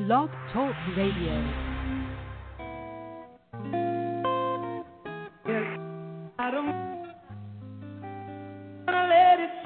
Blog Talk Radio. I don't wanna let it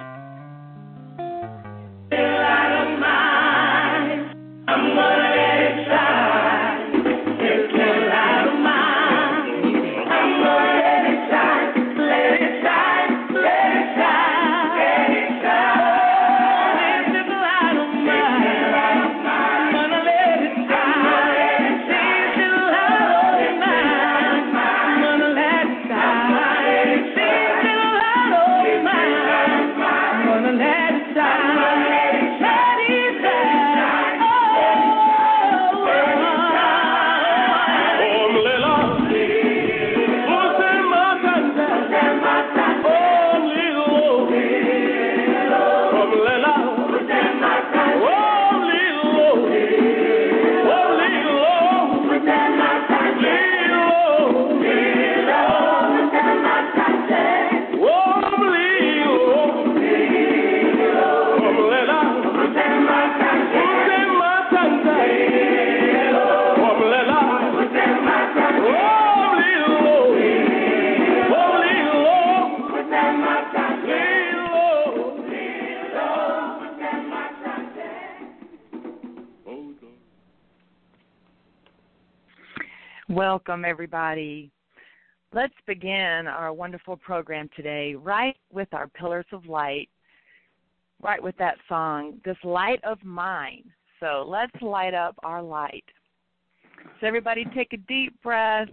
feel I don't mind. I'm gonna let it shine. It's still I don't mind. I'm gonna let it shine. Let it shine. Let it shine. Let it shine. It's still I don't mind. I'm gonna let it shine. It's still I don't mind. I'm gonna let it shine. Welcome, everybody. Let's begin our wonderful program today right with our Pillars of Light, right with that song, This Light of Mine. So let's light up our light. So everybody take a deep breath.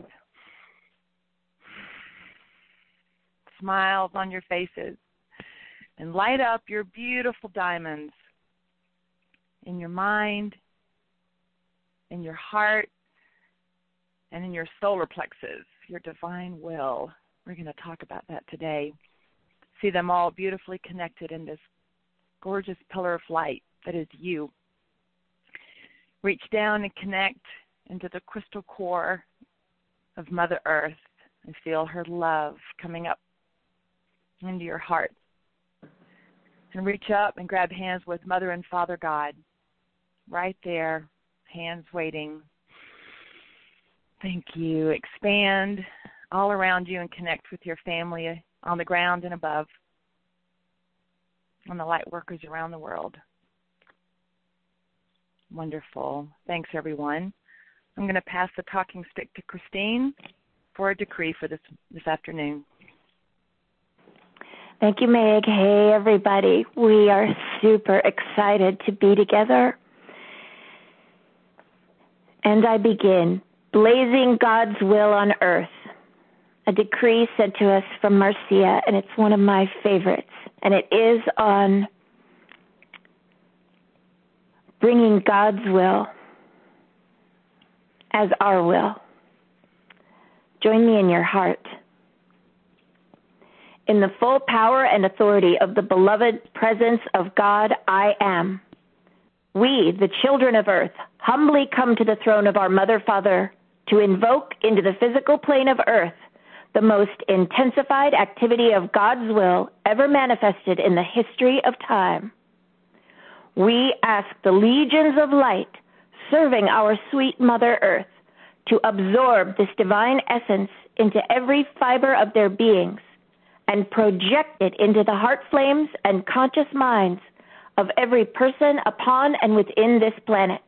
Smiles on your faces. And light up your beautiful diamonds in your mind, in your heart, and in your solar plexus, your divine will. We're going to talk about that today. See them all beautifully connected in this gorgeous pillar of light that is you. Reach down and connect into the crystal core of Mother Earth and feel her love coming up into your heart. And reach up and grab hands with Mother and Father God. Right there, hands waiting. Thank you. Expand all around you and connect with your family on the ground and above, and the light workers around the world. Wonderful. Thanks, everyone. I'm going to pass the talking stick to Christine for a decree for this afternoon. Thank you, Meg. Hey, everybody. We are super excited to be together. And I begin. Blazing God's will on earth, a decree sent to us from Marcia, and it's one of my favorites, and it is on bringing God's will as our will. Join me in your heart. In the full power and authority of the beloved presence of God, I am. We, the children of earth, humbly come to the throne of our Mother, Father, to invoke into the physical plane of earth the most intensified activity of God's will ever manifested in the history of time. We ask the legions of light serving our sweet Mother Earth to absorb this divine essence into every fiber of their beings and project it into the heart flames and conscious minds of every person upon and within this planet.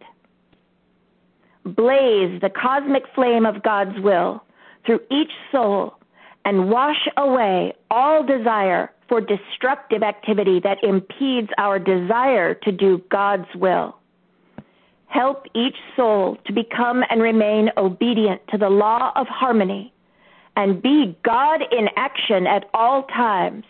Blaze the cosmic flame of God's will through each soul and wash away all desire for destructive activity that impedes our desire to do God's will. Help each soul to become and remain obedient to the law of harmony and be God in action at all times.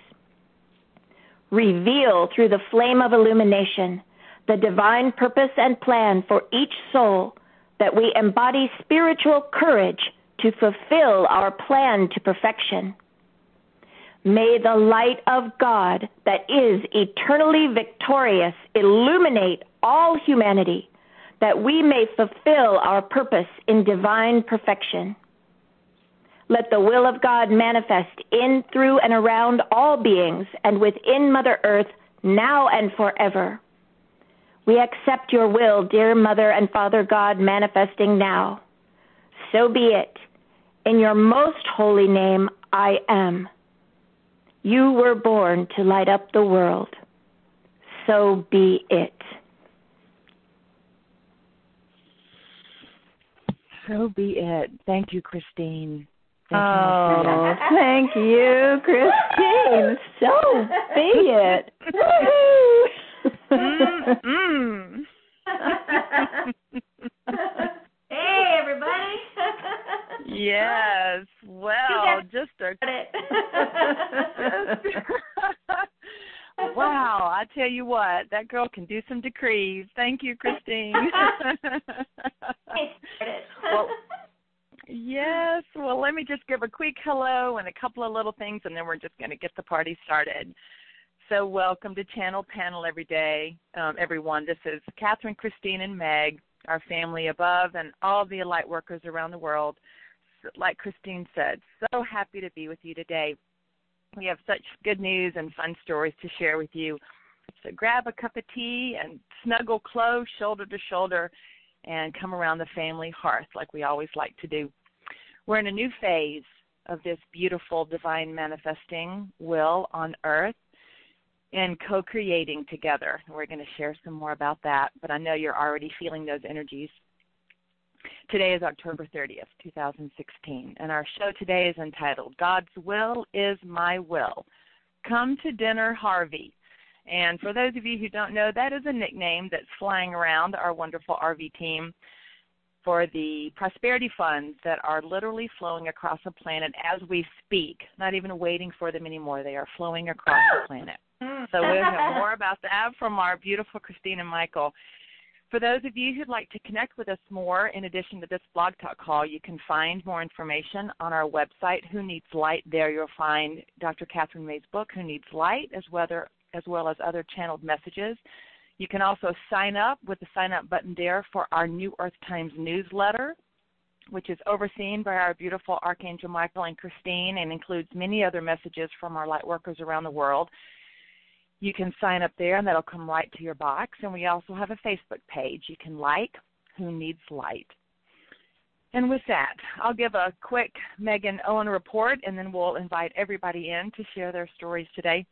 Reveal through the flame of illumination the divine purpose and plan for each soul, that we embody spiritual courage to fulfill our plan to perfection. May the light of God that is eternally victorious illuminate all humanity, that we may fulfill our purpose in divine perfection. Let the will of God manifest in, through, and around all beings and within Mother Earth now and forever. We accept your will, dear Mother and Father God, manifesting now. So be it. In your most holy name, I am. You were born to light up the world. So be it. So be it. Thank you, Christine. Thank you, Christine. So be it. Hey, everybody. Yes. Well, just a... Wow, I tell you what, that girl can do some decrees. Thank you, Christine. Well, yes, well, let me just give a quick hello and a couple of little things, and then we're just going to get the party started. So welcome to Channel Panel everyone. This is Catherine, Christine, and Meg, our family above, and all the light workers around the world. Like Christine said, so happy to be with you today. We have such good news and fun stories to share with you. So grab a cup of tea and snuggle close, shoulder to shoulder, and come around the family hearth like we always like to do. We're in a new phase of this beautiful divine manifesting will on earth and co-creating together. We're going to share some more about that, but I know you're already feeling those energies. Today is October 30th, 2016, and our show today is entitled, God's Will is My Will. Come to dinner, Harvey. And for those of you who don't know, that is a nickname that's flying around our wonderful RV team for the prosperity funds that are literally flowing across the planet as we speak, not even waiting for them anymore. They are flowing across the planet. So we'll have more about that from our beautiful Christine and Michael. For those of you who'd like to connect with us more, in addition to this Blog Talk call, you can find more information on our website, Who Needs Light. There you'll find Dr. Catherine May's book, Who Needs Light, as well as other channeled messages. You can also sign up with the sign-up button there for our New Earth Times newsletter, which is overseen by our beautiful Archangel Michael and Christine and includes many other messages from our light workers around the world. You can sign up there, and that'll come right to your box. And we also have a Facebook page. You can like Who Needs Light. And with that, I'll give a quick Megan Owen report, and then we'll invite everybody in to share their stories today.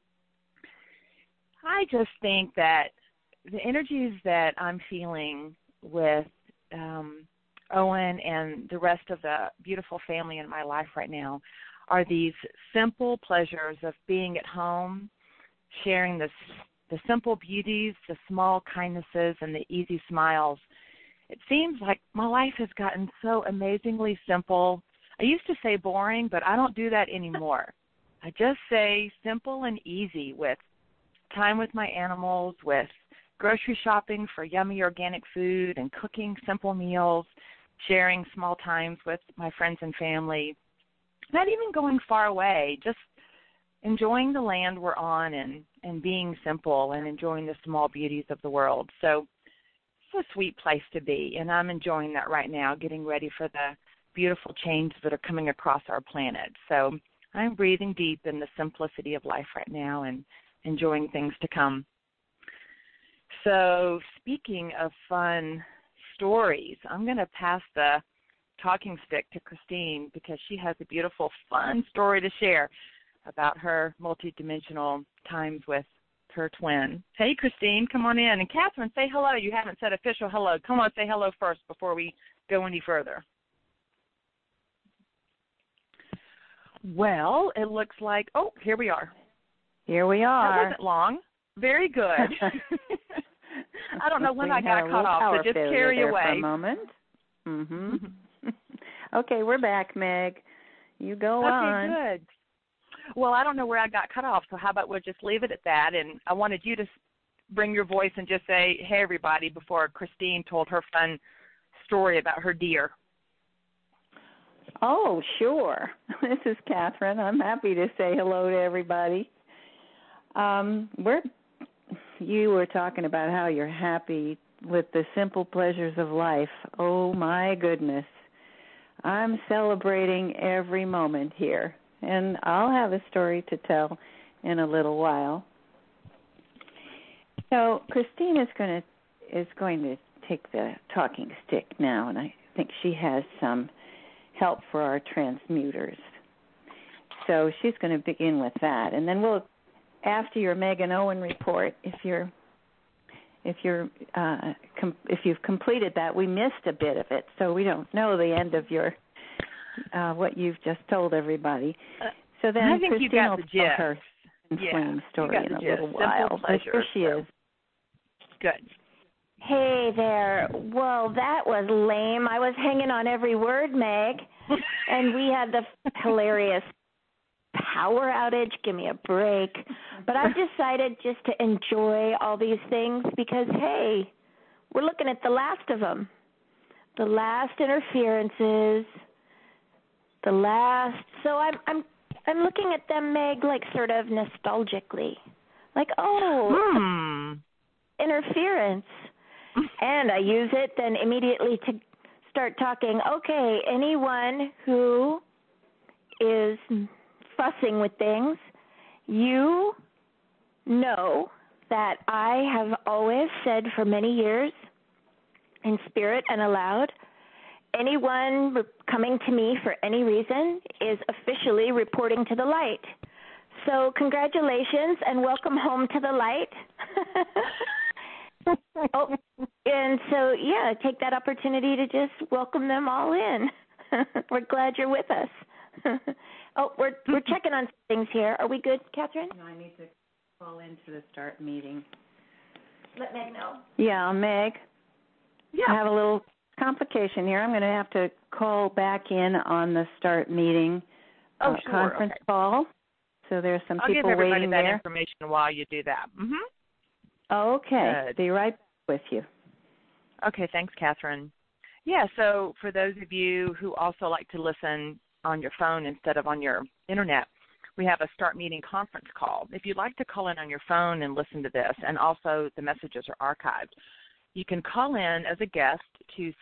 I just think that the energies that I'm feeling with Owen and the rest of the beautiful family in my life right now are these simple pleasures of being at home, sharing the simple beauties, the small kindnesses, and the easy smiles. It seems like my life has gotten so amazingly simple. I used to say boring, but I don't do that anymore. I just say simple and easy, with time with my animals, with grocery shopping for yummy organic food and cooking simple meals, sharing small times with my friends and family, not even going far away, just enjoying the land we're on and being simple and enjoying the small beauties of the world. So it's a sweet place to be, and I'm enjoying that right now, getting ready for the beautiful changes that are coming across our planet. So I'm breathing deep in the simplicity of life right now and enjoying things to come. So speaking of fun stories, I'm going to pass the talking stick to Christine because she has a beautiful, fun story to share about her multidimensional times with her twin. Hey, Christine, come on in. And Catherine, say hello. You haven't said official hello. Come on, say hello first before we go any further. Well, it looks like, oh, here we are. Here we are. That wasn't long. Very good. I don't know when I got cut off, so just carry away. For a moment. Okay, we're back, Meg. You go on. Okay, good. Well, I don't know where I got cut off, so how about we'll just leave it at that. And I wanted you to bring your voice and just say, hey, everybody, before Christine told her fun story about her deer. Oh, sure. This is Catherine. I'm happy to say hello to everybody. You were talking about how you're happy with the simple pleasures of life. Oh, my goodness. I'm celebrating every moment here, and I'll have a story to tell in a little while. So Christine is going to take the talking stick now, and I think she has some help for our transmuters. So she's going to begin with that, and then we'll, after your Megan Owen report, if you've completed that, we missed a bit of it, so we don't know the end of your what you've just told everybody. So then I think Christine you got will the tell gist. her flame story in a gist. little while. Simple pleasure. Here she is. Good. Hey there. Well, that was lame. I was hanging on every word, Meg. And we had the hilarious power outage. Give me a break. But I've decided just to enjoy all these things because, hey, we're looking at the last of them. The last interferences. The last. So I'm looking at them, Meg, like sort of nostalgically. Like, interference. And I use it then immediately to start talking. Okay, anyone who is fussing with things, you know that I have always said for many years in spirit and aloud, anyone coming to me for any reason is officially reporting to the light. So congratulations and welcome home to the light. And so, yeah, take that opportunity to just welcome them all in. We're glad you're with us. We're checking on things here. Are we good, Catherine? No, I need to call into the start meeting. Let Meg know. Yeah, Meg. Yeah. I have a little complication here. I'm going to have to call back in on the start meeting conference call. So there's some people waiting there. I'll give everybody that information while you do that. Okay. Good. Be right back with you. Okay, thanks, Catherine. Yeah, so for those of you who also like to listen on your phone instead of on your internet, we have a start meeting conference call. If you'd like to call in on your phone and listen to this, and also the messages are archived, you can call in as a guest to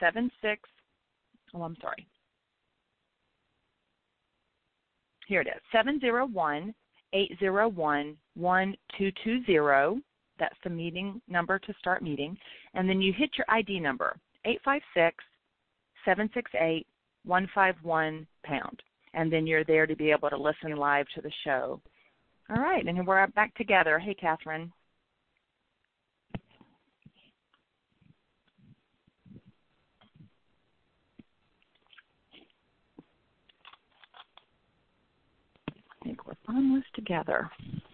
701-801-1220. That's the meeting number to start meeting. And then you hit your ID number, 856-768-151#. And then you're there to be able to listen live to the show. All right, and we're back together. Hey, Catherine. I think we're on this together.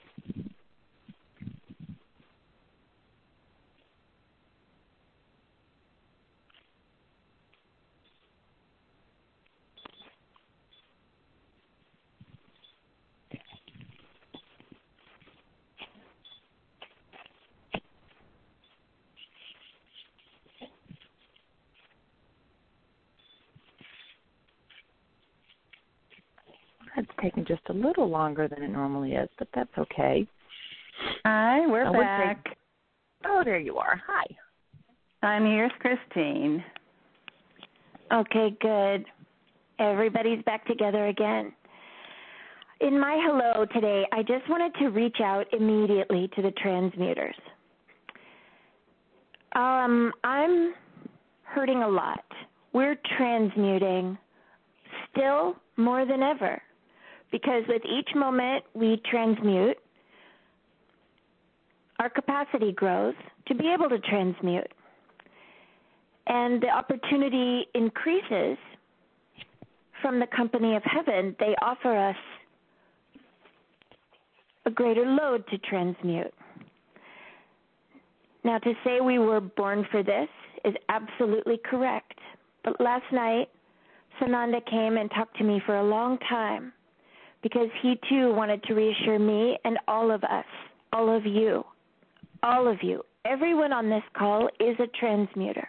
It's taking just a little longer than it normally is, but that's okay. Hi, we're back. Oh, there you are. Hi. And here's Christine. Okay, good. Everybody's back together again. In my hello today, I just wanted to reach out immediately to the transmuters. I'm hurting a lot. We're transmuting still more than ever. Because with each moment we transmute, our capacity grows to be able to transmute. And the opportunity increases from the company of heaven. They offer us a greater load to transmute. Now, to say we were born for this is absolutely correct. But last night, Sananda came and talked to me for a long time because he too wanted to reassure me and all of us, all of you, everyone on this call is a transmuter.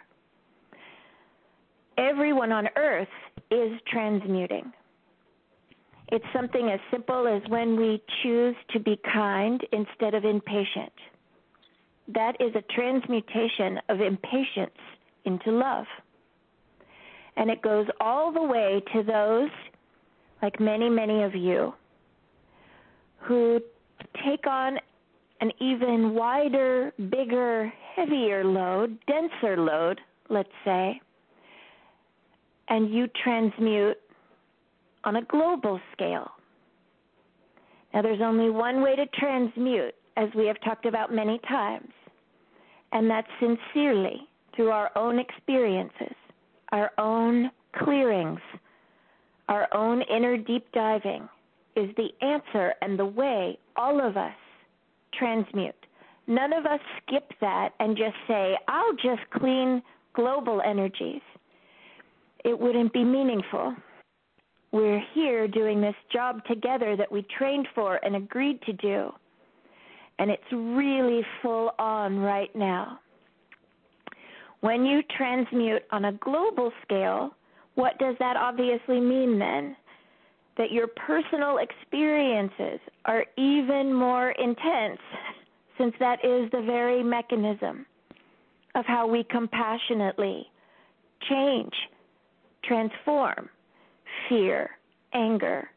Everyone on earth is transmuting. It's something as simple as when we choose to be kind instead of impatient. That is a transmutation of impatience into love. And it goes all the way to those, like many, many of you, who take on an even wider, bigger, heavier load, denser load, let's say, and you transmute on a global scale. Now, there's only one way to transmute, as we have talked about many times, and that's sincerely through our own experiences, our own clearings, our own inner deep diving is the answer and the way all of us transmute. None of us skip that and just say, I'll just clean global energies. It wouldn't be meaningful. We're here doing this job together that we trained for and agreed to do, and it's really full on right now. When you transmute on a global scale, what does that obviously mean then? That your personal experiences are even more intense, since that is the very mechanism of how we compassionately change, transform fear, anger,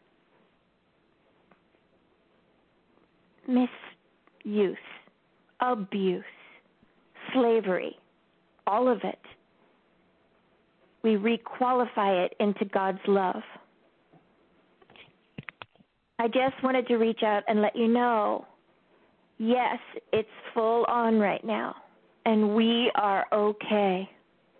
misuse, abuse, slavery, all of it. We requalify it into God's love. I just wanted to reach out and let you know, yes, it's full on right now, and we are okay.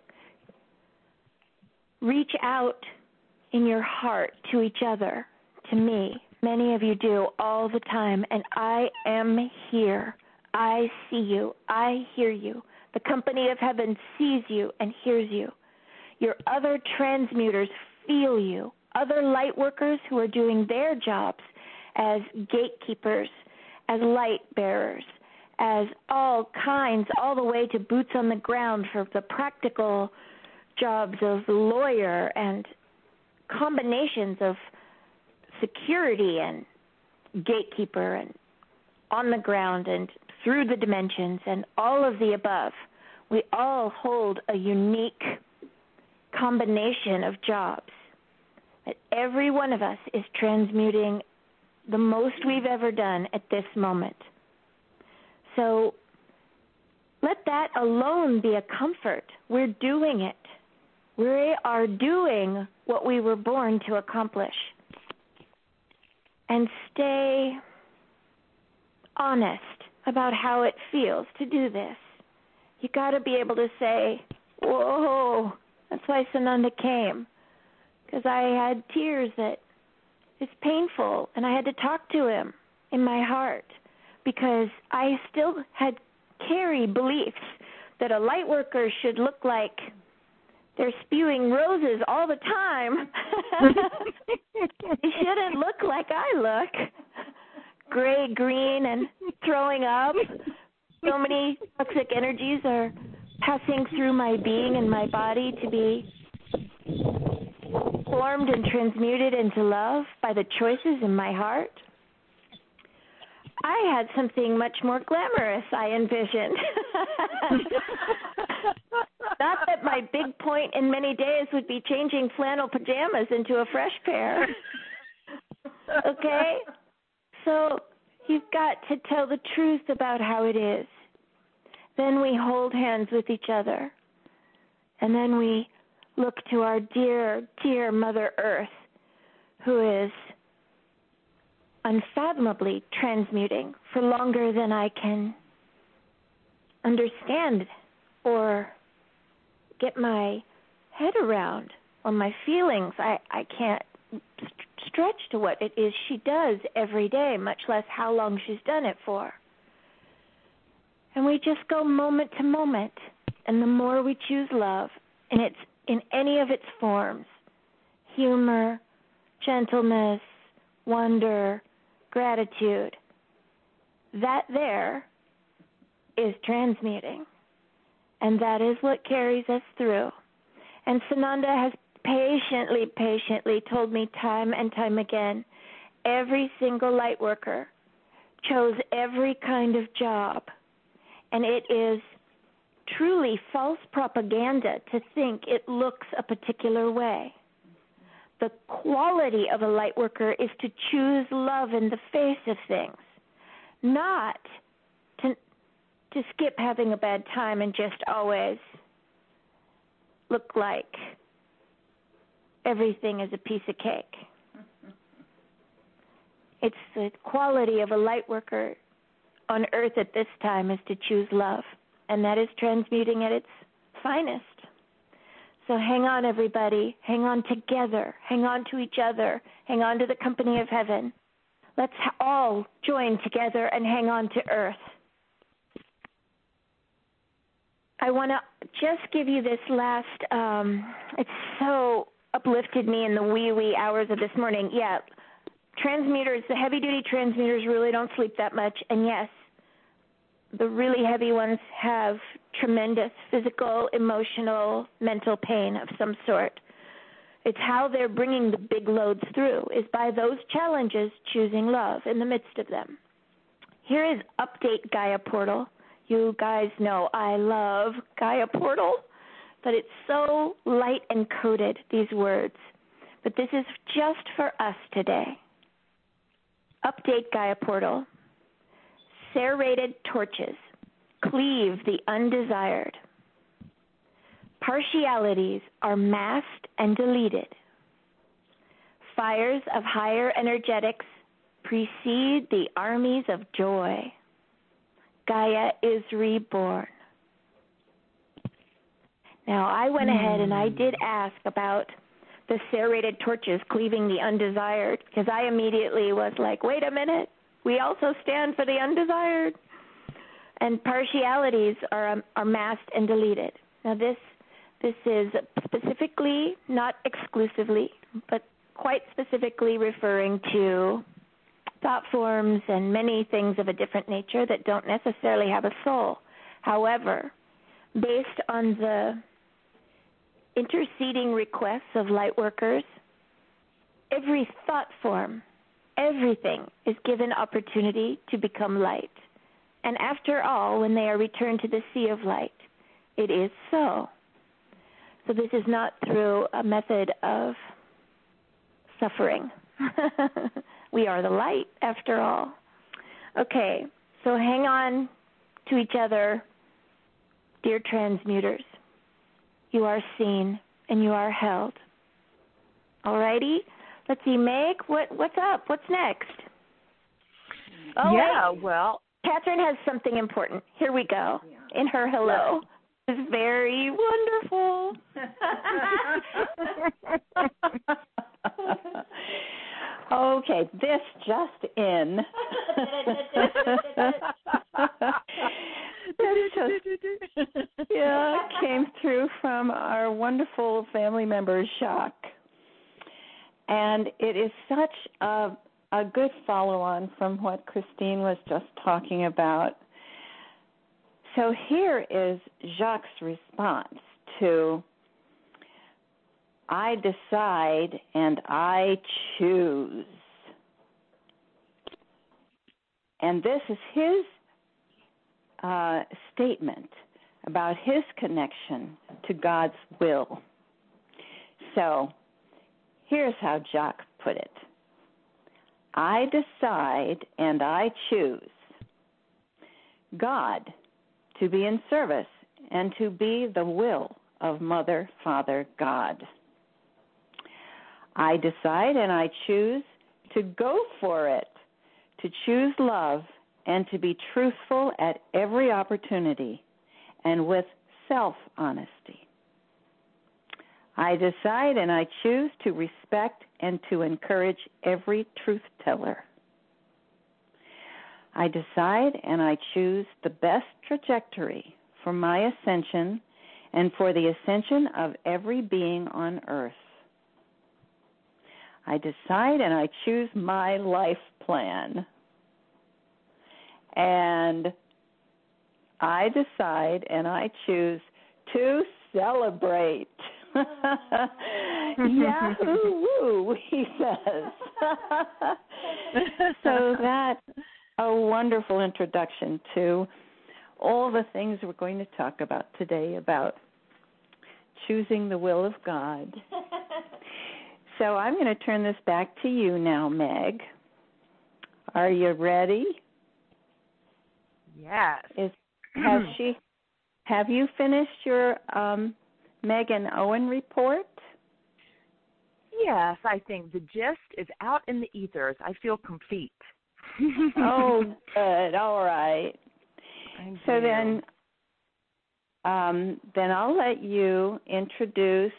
Reach out in your heart to each other, to me. Many of you do all the time, and I am here. I see you. I hear you. The company of heaven sees you and hears you. Your other transmuters feel you. Other light workers who are doing their jobs as gatekeepers, as light bearers, as all kinds, all the way to boots on the ground for the practical jobs of lawyer and combinations of security and gatekeeper and on the ground and through the dimensions and all of the above. We all hold a unique combination of jobs. But every one of us is transmuting the most we've ever done at this moment. So let that alone be a comfort. We're doing it. We are doing what we were born to accomplish. And stay honest about how it feels to do this. You got to be able to say, whoa, that's why Sananda came. Because I had tears that it's painful, and I had to talk to him in my heart because I still had carried beliefs that a light worker should look like they're spewing roses all the time. They shouldn't look like I look, gray, green, and throwing up. So many toxic energies are passing through my being and my body to be formed and transmuted into love by the choices in my heart. I had something much more glamorous I envisioned. Not that my big point in many days would be changing flannel pajamas into a fresh pair. Okay? So you've got to tell the truth about how it is. Then we hold hands with each other. And then we look to our dear, dear Mother Earth, who is unfathomably transmuting for longer than I can understand or get my head around, or my feelings. I can't stretch to what it is she does every day, much less how long she's done it for. And we just go moment to moment. And the more we choose love, and it's in any of its forms, humor, gentleness, wonder, gratitude, that there is transmuting. And that is what carries us through. And Sananda has patiently told me time and time again, every single light worker chose every kind of job. And it is truly false propaganda to think it looks a particular way. The quality of a light worker is to choose love in the face of things, not to skip having a bad time and just always look like everything is a piece of cake. It's the quality of a light worker on earth at this time is to choose love, and that is transmuting at its finest. So hang on, everybody. Hang on together. Hang on to each other. Hang on to the company of heaven. Let's all join together and hang on to earth. I want to just give you this last, it's so uplifted me in the wee hours of this morning. Yeah, transmuters, the heavy-duty transmuters really don't sleep that much. And yes, the really heavy ones have tremendous physical, emotional, mental pain of some sort. It's how they're bringing the big loads through, is by those challenges choosing love in the midst of them. Here is Update Gaia Portal. You guys know I love Gaia Portal, but it's so light and coded, these words. But this is just for us today. Update Gaia Portal. Serrated torches cleave the undesired. Partialities are masked and deleted. Fires of higher energetics precede the armies of joy. Gaia is reborn. Now, I went ahead and I did ask about the serrated torches cleaving the undesired, because I immediately was like, wait a minute, we also stand for the undesired. And partialities are masked and deleted. Now, this is specifically, not exclusively, but quite specifically referring to thought forms and many things of a different nature that don't necessarily have a soul. However, based on the interceding requests of light workers, every thought form, everything is given opportunity to become light. And after all, when they are returned to the sea of light, it is so. So this is not through a method of suffering. We are the light, after all. Okay, so hang on to each other, dear transmuters. You are seen and you are held. All righty? Let's see, Meg, what's up? What's next? Oh, yeah, wait. well. Catherine has something important. Here we go. In her hello. It's very wonderful. Okay, this just in. Came through from our wonderful family member, Jacques. And it is such a good follow-on from what Christine was just talking about. So here is Jacques' response to, I decide and I choose. And this is his statement about his connection to God's will. So here's how Jacques put it. I decide and I choose God to be in service and to be the will of Mother, Father, God. I decide and I choose to go for it, to choose love and to be truthful at every opportunity and with self-honesty. I decide and I choose to respect and to encourage every truth teller. I decide and I choose the best trajectory for my ascension and for the ascension of every being on earth. I decide and I choose my life plan. And I decide and I choose to celebrate. Yahoo! He says. So that's a wonderful introduction to all the things we're going to talk about today about choosing the will of God. So I'm going to turn this back to you now, Meg. Are you ready? Yes. Have you finished your Meg and Owen report? Yes, I think the gist is out in the ethers. I feel complete. Oh, good. All right. So then I'll let you introduce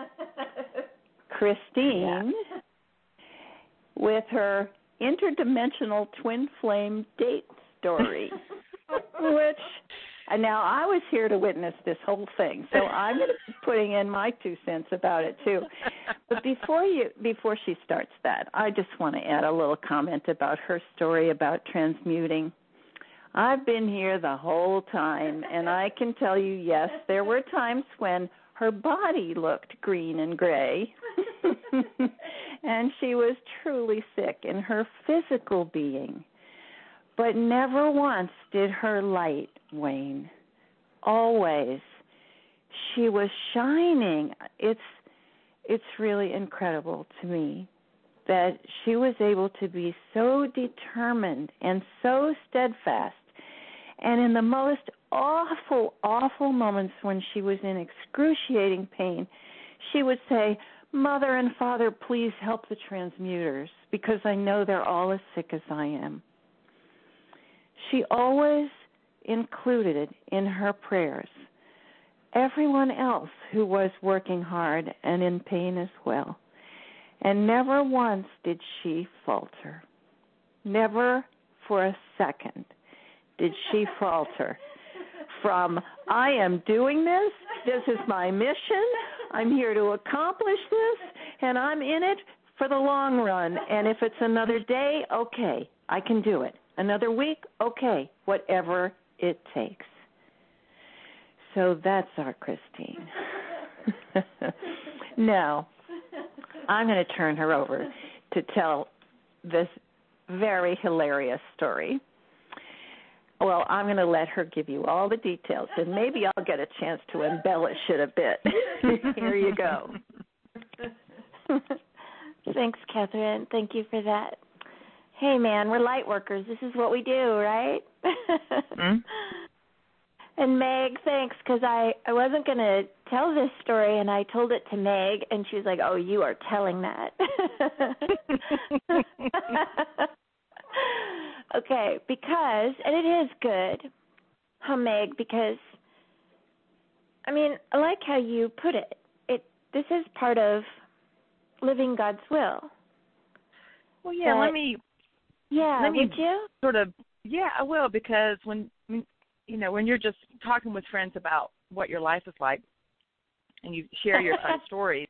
Christine with her interdimensional twin flame date story, which now I was here to witness this whole thing, so I'm going to be putting in my 2 cents about it too. But before she starts that, I just want to add a little comment about her story about transmuting. I've been here the whole time, and I can tell you, yes, there were times when her body looked green and gray, and she was truly sick in her physical being. But never once did her light wane. Always. She was shining. It's really incredible to me that she was able to be so determined and so steadfast. And in the most awful, awful moments when she was in excruciating pain, she would say, "Mother and Father, please help the transmuters, because I know they're all as sick as I am." She always included it in her prayers everyone else who was working hard and in pain as well. And never once did she falter. Never for a second did she falter from, I am doing this, this is my mission, I'm here to accomplish this, and I'm in it for the long run. And if it's another day, okay, I can do it. Another week, okay, whatever it takes. So that's our Christine. Now, I'm going to turn her over to tell this very hilarious story. Well, I'm going to let her give you all the details, and maybe I'll get a chance to embellish it a bit. Here you go. Thanks, Catherine. Thank you for that. Hey, man, we're light workers. This is what we do, right? Mm-hmm. And Meg, thanks, because I wasn't going to tell this story, and I told it to Meg, and she was like, oh, you are telling that. Okay, because, and it is good, Meg, because, I mean, I like how you put it. This is part of living God's will. Well, yeah, but, let me would you? Sort of, yeah, I will, because when you're just talking with friends about what your life is like, and you share your fun stories,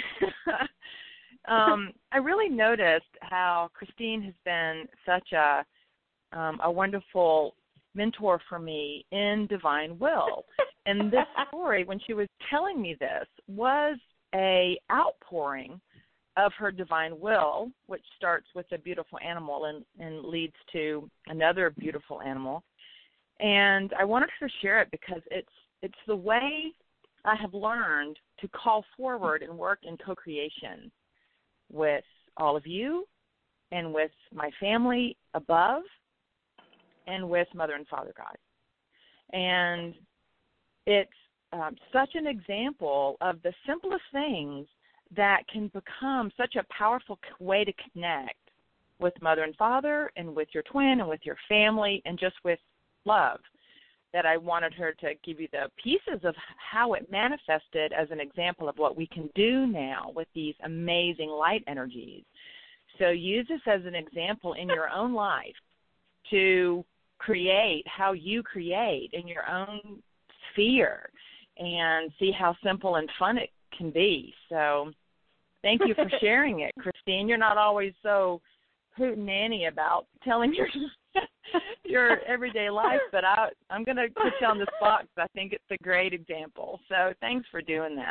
I really noticed how Christine has been such a wonderful mentor for me in divine will. And this story, when she was telling me this, was a outpouring of her divine will, which starts with a beautiful animal and leads to another beautiful animal. And I wanted her to share it because it's the way I have learned to call forward and work in co-creation with all of you and with my family above and with Mother and Father God. And it's such an example of the simplest things that can become such a powerful way to connect with Mother and Father and with your twin and with your family and just with love, that I wanted her to give you the pieces of how it manifested as an example of what we can do now with these amazing light energies. So use this as an example in your own life to create how you create in your own sphere and see how simple and fun it can be. So thank you for sharing it, Christine. You're not always so hootenanny about telling your everyday life, but I'm going to put you on the spot because I think it's a great example. So thanks for doing that.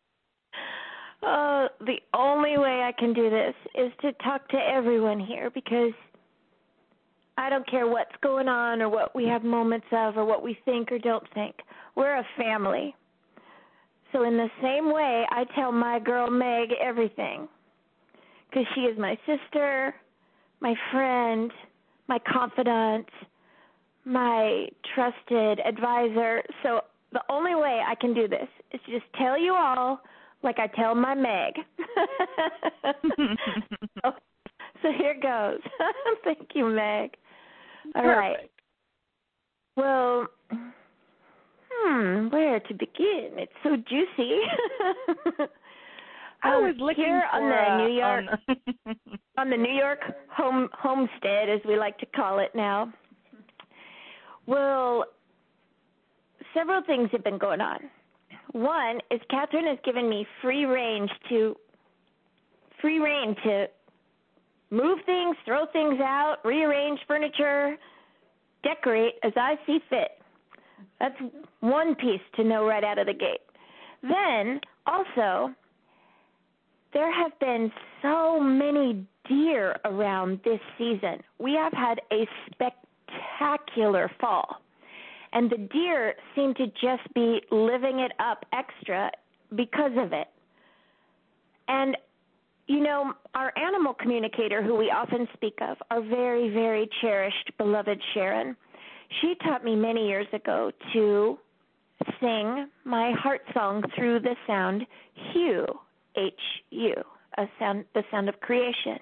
The only way I can do this is to talk to everyone here, because I don't care what's going on or what we have moments of or what we think or don't think. We're a family. So in the same way, I tell my girl Meg everything, because she is my sister, my friend, my confidant, my trusted advisor. So the only way I can do this is to just tell you all like I tell my Meg. So here goes. Thank you, Meg. All right. Well, where to begin? It's so juicy. I was looking here for, on the New York on the New York homestead, as we like to call it now. Well, several things have been going on. One is Catherine has given me free reign to move things, throw things out, rearrange furniture, decorate as I see fit. That's one piece to know right out of the gate. Then, also, there have been so many deer around this season. We have had a spectacular fall, and the deer seem to just be living it up extra because of it. And, you know, our animal communicator, who we often speak of, our very, very cherished, beloved Sharon, she taught me many years ago to sing my heart song through the sound HU, H-U, the sound of creation.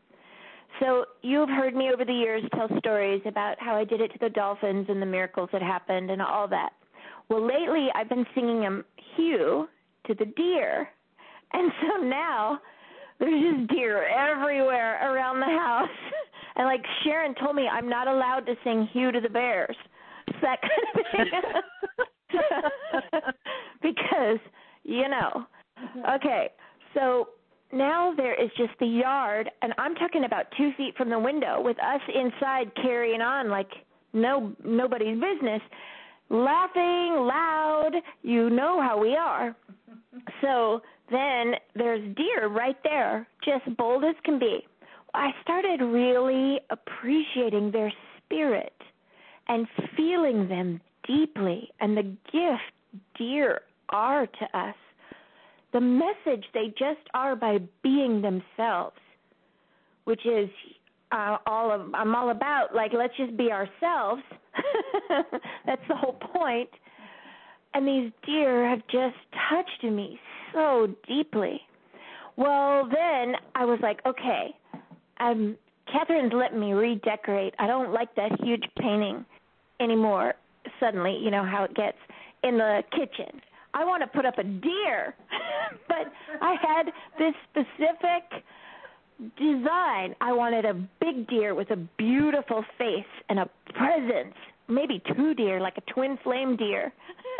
So you've heard me over the years tell stories about how I did it to the dolphins and the miracles that happened and all that. Well, lately I've been singing them HU to the deer. And so now there's just deer everywhere around the house. And like Sharon told me, I'm not allowed to sing HU to the bears. It's that kind of thing. Because, you know. Okay, so now there is just the yard, and I'm talking about 2 feet from the window with us inside carrying on like nobody's business, laughing loud. You know how we are. So then there's deer right there, just bold as can be. I started really appreciating their spirit and feeling them deeply, and the gift deer are to us. The message they just are by being themselves, which is I'm all about, like, let's just be ourselves. That's the whole point. And these deer have just touched me so deeply. Well, then I was like, okay, Catherine's letting me redecorate. I don't like that huge painting anymore. Suddenly, you know how it gets in the kitchen. I want to put up a deer, but I had this specific design. I wanted a big deer with a beautiful face and a presence, maybe 2 deer, like a twin flame deer.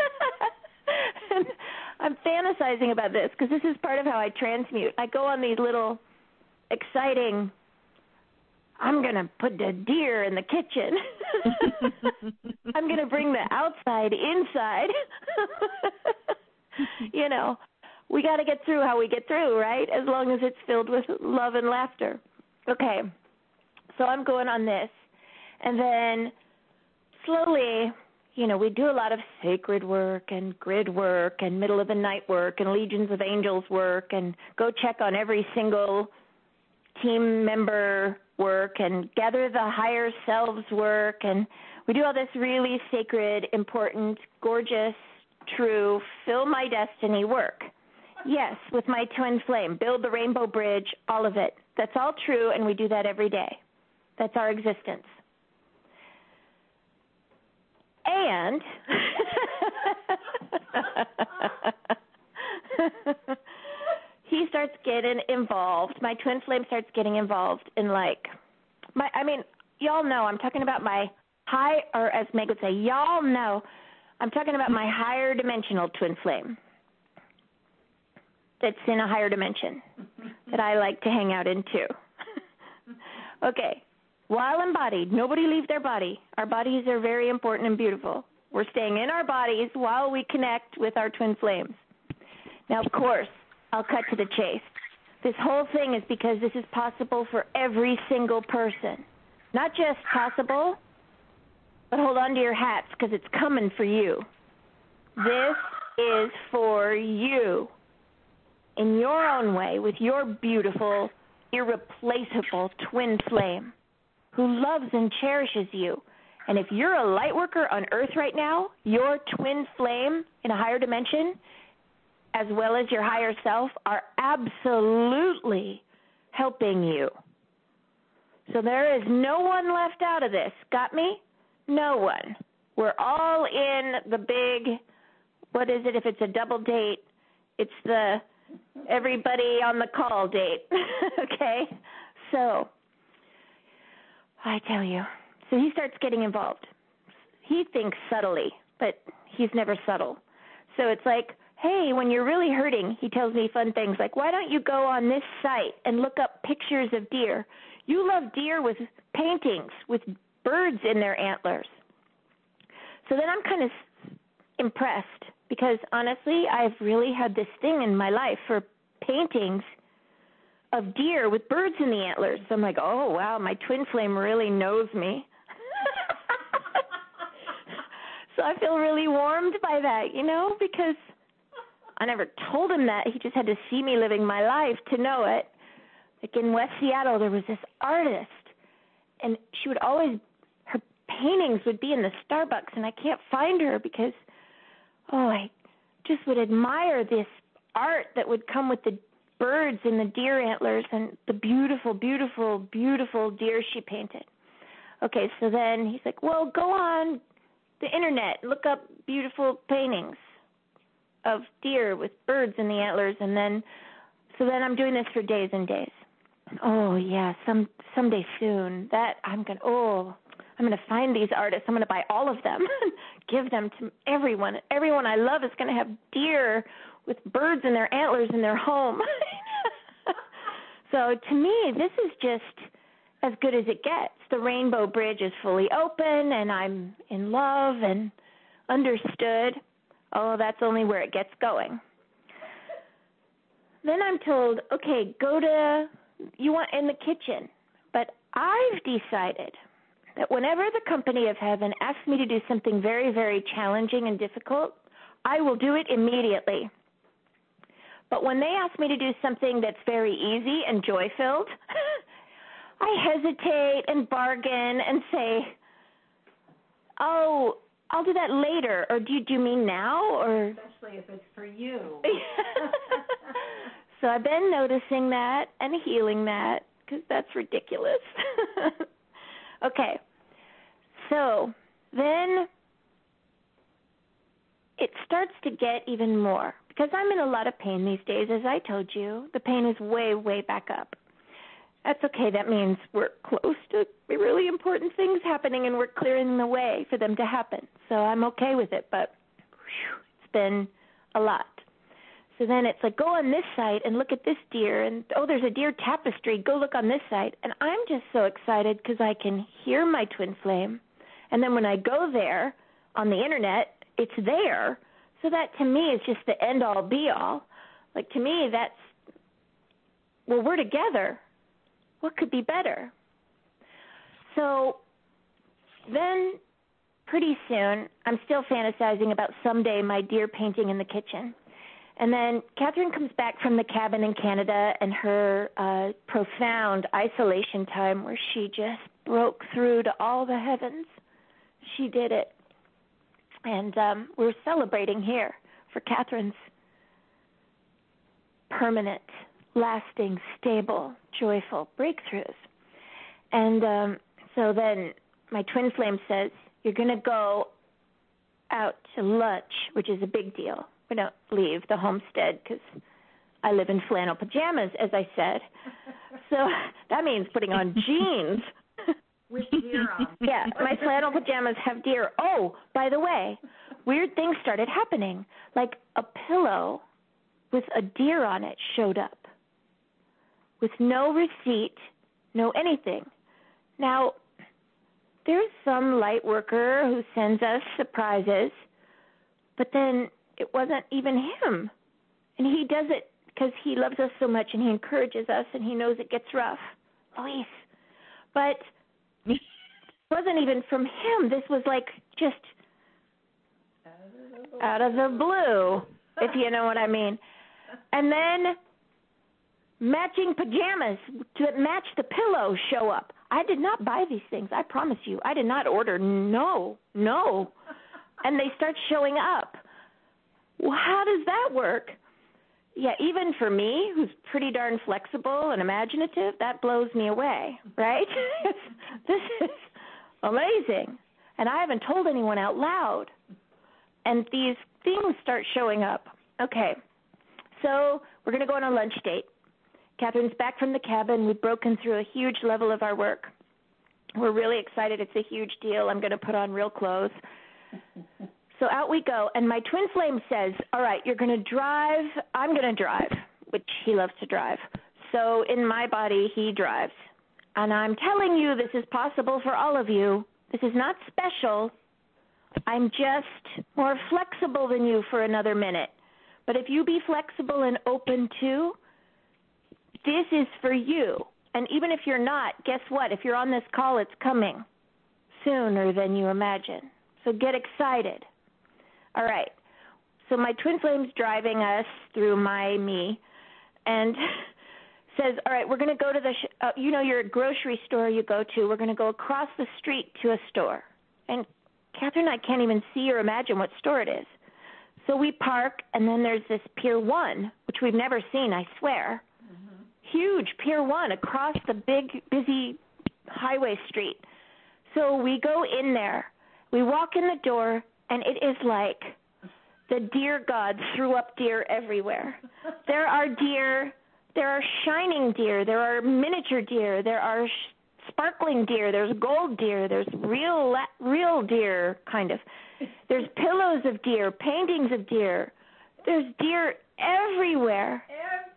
And I'm fantasizing about this because this is part of how I transmute. I go on these little exciting, I'm going to put the deer in the kitchen. I'm going to bring the outside inside. You know, we got to get through how we get through, right? As long as it's filled with love and laughter. Okay, so I'm going on this. And then slowly, you know, we do a lot of sacred work and grid work and middle of the night work and legions of angels work and go check on every single team member work and gather the higher selves work. And we do all this really sacred, important, gorgeous, true, fill my destiny work. Yes, with my twin flame, build the rainbow bridge, all of it. That's all true, and we do that every day. That's our existence. And he starts getting involved. My twin flame starts getting involved in, like, y'all know I'm talking about my high, or as Meg would say, y'all know I'm talking about my higher dimensional twin flame that's in a higher dimension that I like to hang out in too. Okay. While embodied, nobody leave their body. Our bodies are very important and beautiful. We're staying in our bodies while we connect with our twin flames. Now, of course, I'll cut to the chase. This whole thing is because this is possible for every single person. Not just possible, but hold on to your hats because it's coming for you. This is for you in your own way with your beautiful, irreplaceable twin flame who loves and cherishes you And if you're a light worker on earth right now, your twin flame in a higher dimension, as well as your higher self, are absolutely helping you. So there is no one left out of this. Got me? No one. We're all in the big, what is it if it's a double date? It's the everybody on the call date. Okay? So, I tell you. So he starts getting involved. He thinks subtly, but he's never subtle. So it's like, hey, when you're really hurting, he tells me fun things like, why don't you go on this site and look up pictures of deer? You love deer with paintings with birds in their antlers. So then I'm kind of impressed because, honestly, I've really had this thing in my life for paintings of deer with birds in the antlers. So I'm like, oh, wow, my twin flame really knows me. So I feel really warmed by that, because I never told him that. He just had to see me living my life to know it. Like in West Seattle, there was this artist, and she would always, her paintings would be in the Starbucks, and I can't find her because, I just would admire this art that would come with the birds and the deer antlers and the beautiful, beautiful, beautiful deer she painted. Okay, so then he's like, well, go on the internet, look up beautiful paintings of deer with birds in the antlers, and then I'm doing this for days and days. Oh yeah, someday soon. That I'm gonna find these artists. I'm gonna buy all of them, give them to everyone. Everyone I love is gonna have deer with birds in their antlers in their home. So to me, this is just as good as it gets. The Rainbow Bridge is fully open, and I'm in love and understood. Oh, that's only where it gets going. Then I'm told, okay, you want in the kitchen. But I've decided that whenever the company of heaven asks me to do something very, very challenging and difficult, I will do it immediately. But when they ask me to do something that's very easy and joy-filled, I hesitate and bargain and say, oh, I'll do that later, or do you mean now? Or especially if it's for you. So I've been noticing that and healing that because that's ridiculous. Okay, so then it starts to get even more because I'm in a lot of pain these days, as I told you. The pain is way, way back up. That's okay. That means we're close to really important things happening and we're clearing the way for them to happen. So I'm okay with it, but it's been a lot. So then it's like, go on this site and look at this deer, and, there's a deer tapestry. Go look on this site. And I'm just so excited because I can hear my twin flame. And then when I go there on the internet, it's there. So that to me is just the end-all, be-all. Like to me, we're together. What could be better? So then pretty soon, I'm still fantasizing about someday my deer painting in the kitchen. And then Catherine comes back from the cabin in Canada and her profound isolation time where she just broke through to all the heavens. She did it. And we're celebrating here for Catherine's permanent, lasting, stable, joyful breakthroughs. And so then my twin flame says, you're going to go out to lunch, which is a big deal. We don't leave the homestead because I live in flannel pajamas, as I said. So that means putting on jeans. With deer on. Yeah, my flannel pajamas have deer. Oh, by the way, weird things started happening. Like a pillow with a deer on it showed up with no receipt, no anything. Now, there's some light worker who sends us surprises, but then it wasn't even him. And he does it because he loves us so much and he encourages us and he knows it gets rough. Luis. But it wasn't even from him. This was like just out of the blue, if you know what I mean. And then Matching pajamas to match the pillow show up. I did not buy these things. I promise you. I did not order. No. And they start showing up. Well, how does that work? Yeah, even for me, who's pretty darn flexible and imaginative, that blows me away, right? This is amazing. And I haven't told anyone out loud. And these things start showing up. Okay, so we're going to go on a lunch date. Catherine's back from the cabin. We've broken through a huge level of our work. We're really excited. It's a huge deal. I'm going to put on real clothes. So out we go, and my twin flame says, all right, you're going to drive. I'm going to drive, which he loves to drive. So in my body, he drives. And I'm telling you, this is possible for all of you. This is not special. I'm just more flexible than you for another minute. But if you be flexible and open too, this is for you. And even if you're not, guess what? If you're on this call, it's coming sooner than you imagine. So get excited. All right. So my twin flame's driving us through me and says, all right, we're going to go to the, your grocery store you go to. We're going to go across the street to a store. And Catherine and I can't even see or imagine what store it is. So we park, and then there's this Pier 1, which we've never seen, I swear. Mm-hmm. Huge Pier 1 across the big, busy highway street. So we go in there. We walk in the door, and it is like the deer gods threw up deer everywhere. There are deer. There are shining deer. There are miniature deer. There are sparkling deer. There's gold deer. There's real deer, kind of. There's pillows of deer, paintings of deer. There's deer everywhere.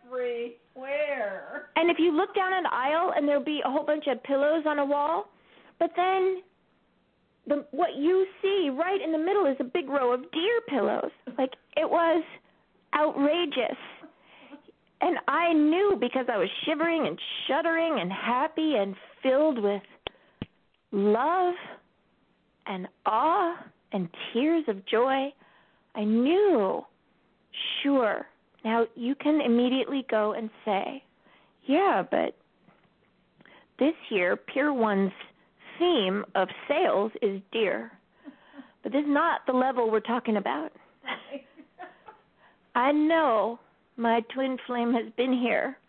Everywhere. And if you look down an aisle, and there'll be a whole bunch of pillows on a wall, but then what you see right in the middle is a big row of deer pillows. Like, it was outrageous. And I knew, because I was shivering and shuddering and happy and filled with love and awe and tears of joy, I knew, sure. Now, you can immediately go and say, yeah, but this year, Pier 1's theme of sales is deer. But this is not the level we're talking about. I know my twin flame has been here.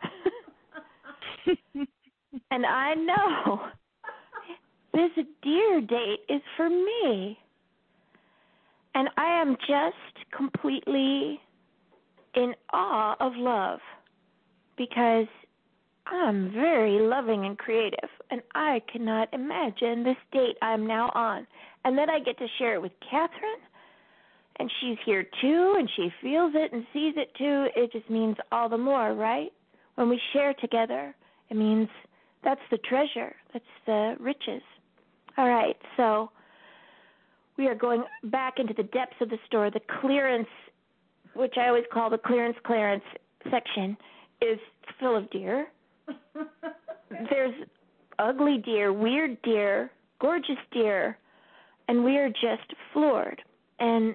And I know this deer date is for me. And I am just completely in awe of love, because I'm very loving and creative, and I cannot imagine this date I'm now on. And then I get to share it with Catherine, and she's here too, and she feels it and sees it too. It just means all the more, right? When we share together, it means that's the treasure. That's the riches. All right, so we are going back into the depths of the store. The clearance, which I always call the clearance section, is full of deer. There's ugly deer, weird deer, gorgeous deer, and we are just floored. And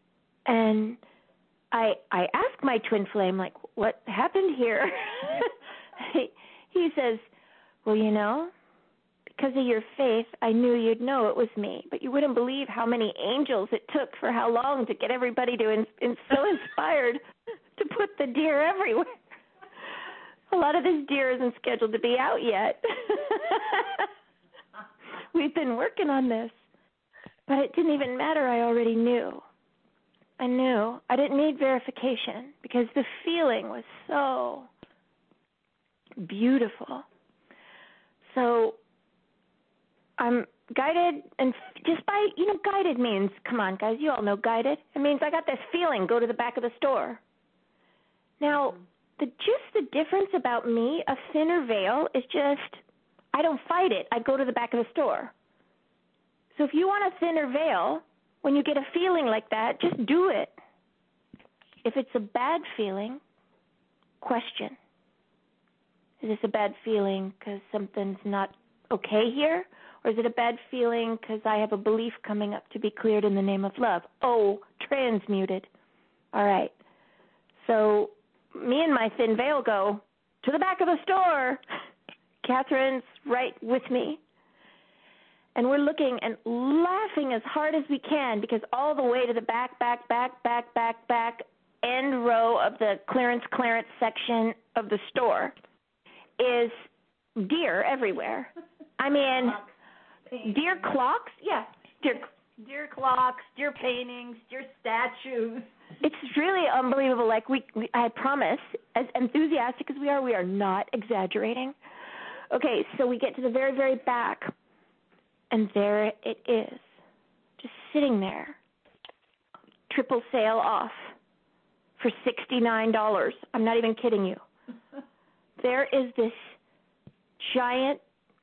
I asked my twin flame, like, what happened here? He says, well, because of your faith, I knew you'd know it was me. But you wouldn't believe how many angels it took for how long to get everybody to so inspired to put the deer everywhere. A lot of this deer isn't scheduled to be out yet. We've been working on this. But it didn't even matter. I already knew. I knew. I didn't need verification, because the feeling was so beautiful. So I'm guided, and just by, guided means, come on, guys, you all know guided. It means I got this feeling, go to the back of the store. Now, just the difference about me, a thinner veil, is just, I don't fight it. I go to the back of the store. So if you want a thinner veil, when you get a feeling like that, just do it. If it's a bad feeling, question. Is this a bad feeling because something's not okay here? Or is it a bad feeling because I have a belief coming up to be cleared in the name of love? Oh, transmuted. All right. So me and my thin veil go, to the back of the store. Catherine's right with me. And we're looking and laughing as hard as we can because all the way to the back end row of the clearance section of the store is deer everywhere. I mean, deer clocks? Yeah, deer clocks, deer paintings, deer statues. It's really unbelievable. Like I promise, as enthusiastic as we are not exaggerating. Okay, so we get to the very, very back, and there it is, just sitting there, triple sale off for $69. I'm not even kidding you. There is this giant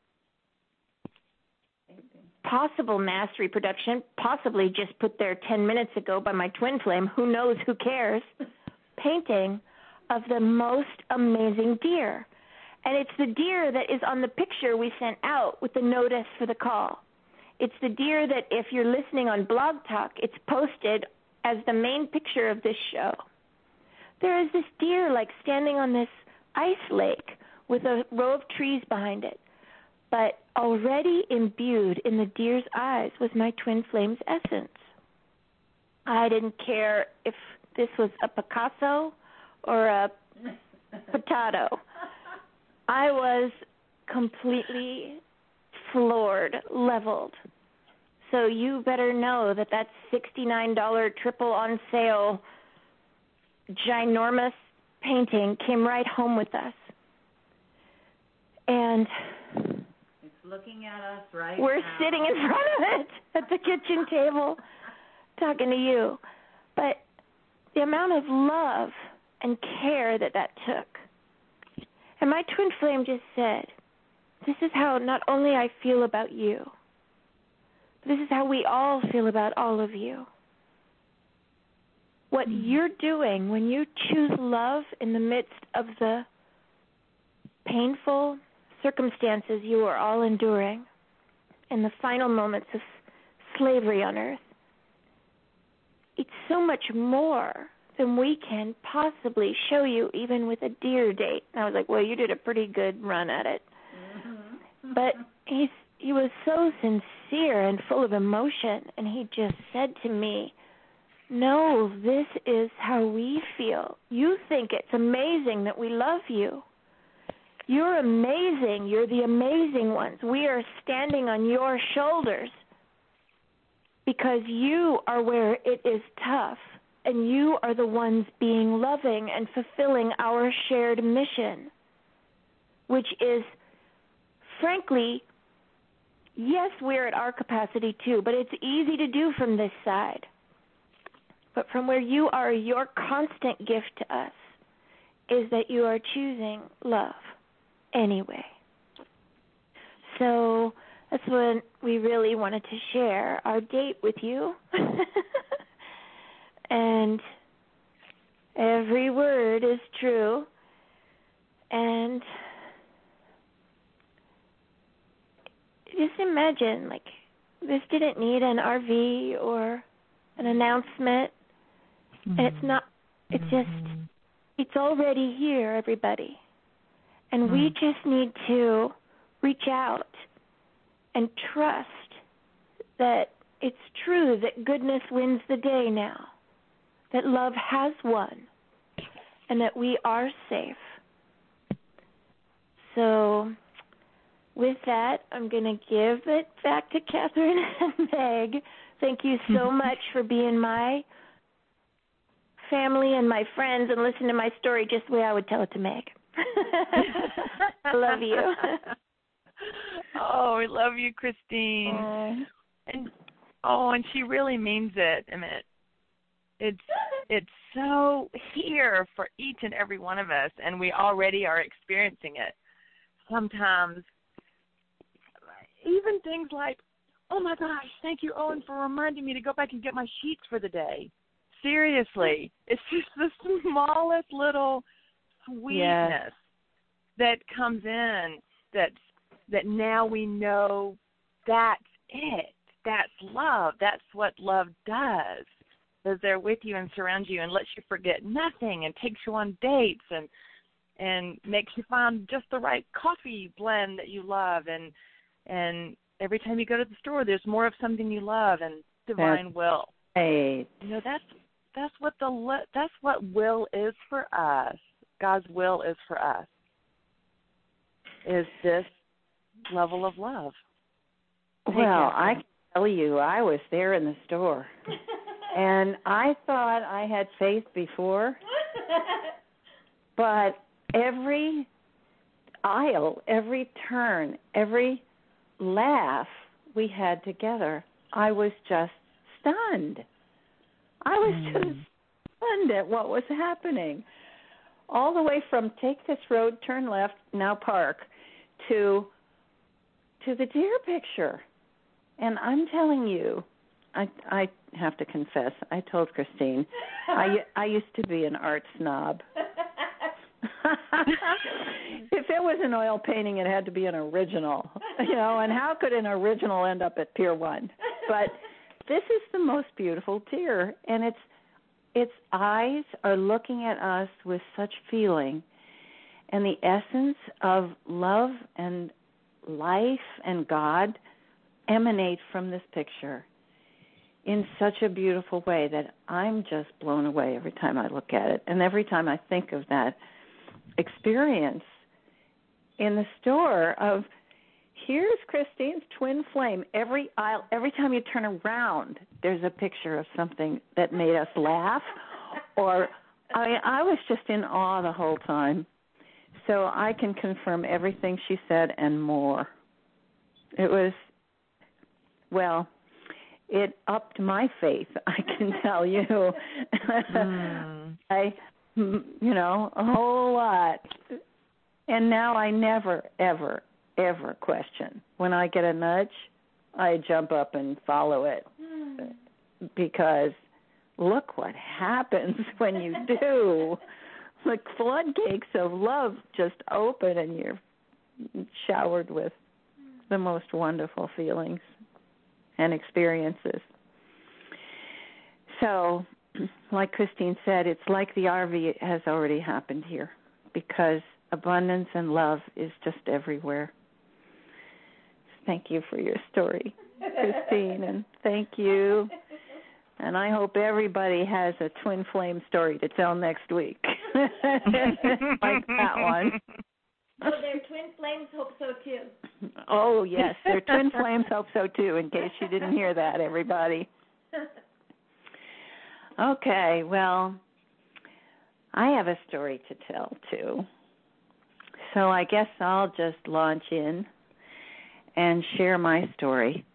possible mass reproduction, possibly just put there 10 minutes ago by my twin flame, who knows, who cares, painting of the most amazing deer. And it's the deer that is on the picture we sent out with the notice for the call. It's the deer that if you're listening on Blog Talk, it's posted as the main picture of this show. There is this deer like standing on this ice lake with a row of trees behind it. But already imbued in the deer's eyes was my twin flame's essence. I didn't care if this was a Picasso or a potato. I was completely floored, leveled. So you better know that $69 triple on sale ginormous painting came right home with us. And it's looking at us right we're now. Sitting in front of it at the kitchen table talking to you. But the amount of love and care that took. And my twin flame just said, this is how not only I feel about you, but this is how we all feel about all of you. What you're doing when you choose love in the midst of the painful circumstances you are all enduring in the final moments of slavery on earth, it's so much more than we can possibly show you even with a deer date. And I was like, well, you did a pretty good run at it. Mm-hmm. But he was so sincere and full of emotion, and he just said to me, no, this is how we feel. You think it's amazing that we love you. You're amazing. You're the amazing ones. We are standing on your shoulders because you are where it is tough, and you are the ones being loving and fulfilling our shared mission, which is, frankly, yes, we're at our capacity too, but it's easy to do from this side. But from where you are, your constant gift to us is that you are choosing love anyway. So that's when we really wanted to share our date with you. And every word is true. And just imagine, like, this didn't need an RV or an announcement. Mm-hmm. And it's not, it's just, it's already here, everybody. And we just need to reach out and trust that it's true that goodness wins the day now, that love has won, and that we are safe. So with that, I'm going to give it back to Catherine and Meg. Thank you so much for being my family and my friends and listening to my story just the way I would tell it to Meg. I love you. Oh, we love you, Christine. And she really means it. I mean, it's so here for each and every one of us, and we already are experiencing it. Sometimes, even things like, oh my gosh, thank you, Owen, for reminding me to go back and get my sheets for the day. Seriously, it's just the smallest little sweetness that comes in that now we know that's it. That's love. That's what love does. Is they're with you and surround you and lets you forget nothing and takes you on dates and and makes you find just the right coffee blend that you love, and every time you go to the store, there's more of something you love, and divine will. Right. That's what will is for us. God's will is for us. Is this level of love? Well, I can tell you, I was there in the store, and I thought I had faith before, but every aisle, every turn, every laugh we had together, I was just stunned. I was just stunned at what was happening. All the way from take this road, turn left, now park, to the deer picture. And I'm telling you, I have to confess, I told Christine, I used to be an art snob. If it was an oil painting, it had to be an original, and how could an original end up at Pier 1? But this is the most beautiful deer, and its eyes are looking at us with such feeling, and the essence of love and life and God emanate from this picture in such a beautiful way that I'm just blown away every time I look at it. And every time I think of that experience in the store of, here's Christine's twin flame. Every aisle, every time you turn around, there's a picture of something that made us laugh. Or I was just in awe the whole time. So I can confirm everything she said and more. It was, well, it upped my faith, I can tell you. A whole lot. And now I never, ever, ever question. When I get a nudge, I jump up and follow it. Because look what happens when you do. The floodgates of love just open, and you're showered with the most wonderful feelings and experiences. So, like Christine said, it's like the RV has already happened here, because abundance and love is just everywhere. Thank you for your story, Christine, and thank you. And I hope everybody has a twin flame story to tell next week. Like that one. So their twin flames hope so too. Oh, yes, their twin flames hope so too, in case you didn't hear that, everybody. Okay, well, I have a story to tell too. So I guess I'll just launch in and share my story.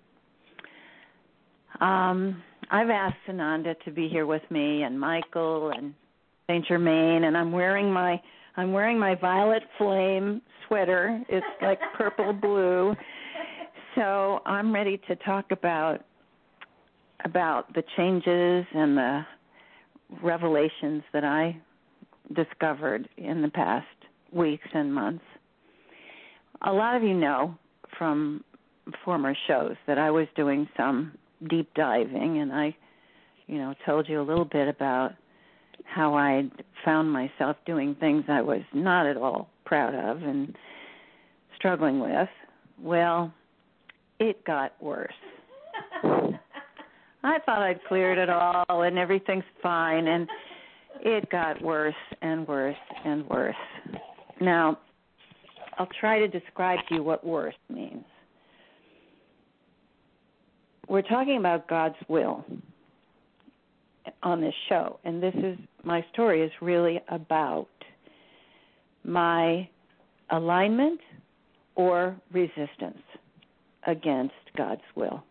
I've asked Sananda to be here with me, and Michael and Saint Germain, and I'm wearing my violet flame sweater. It's like purple blue. So I'm ready to talk about the changes and the revelations that I discovered in the past weeks and months. A lot of you know from former shows that I was doing some deep diving, and I, told you a little bit about how I found myself doing things I was not at all proud of and struggling with. Well, it got worse. I thought I'd cleared it all and everything's fine, and it got worse and worse and worse. Now, I'll try to describe to you what worse means. We're talking about God's will on this show, and my story is really about my alignment or resistance against God's will.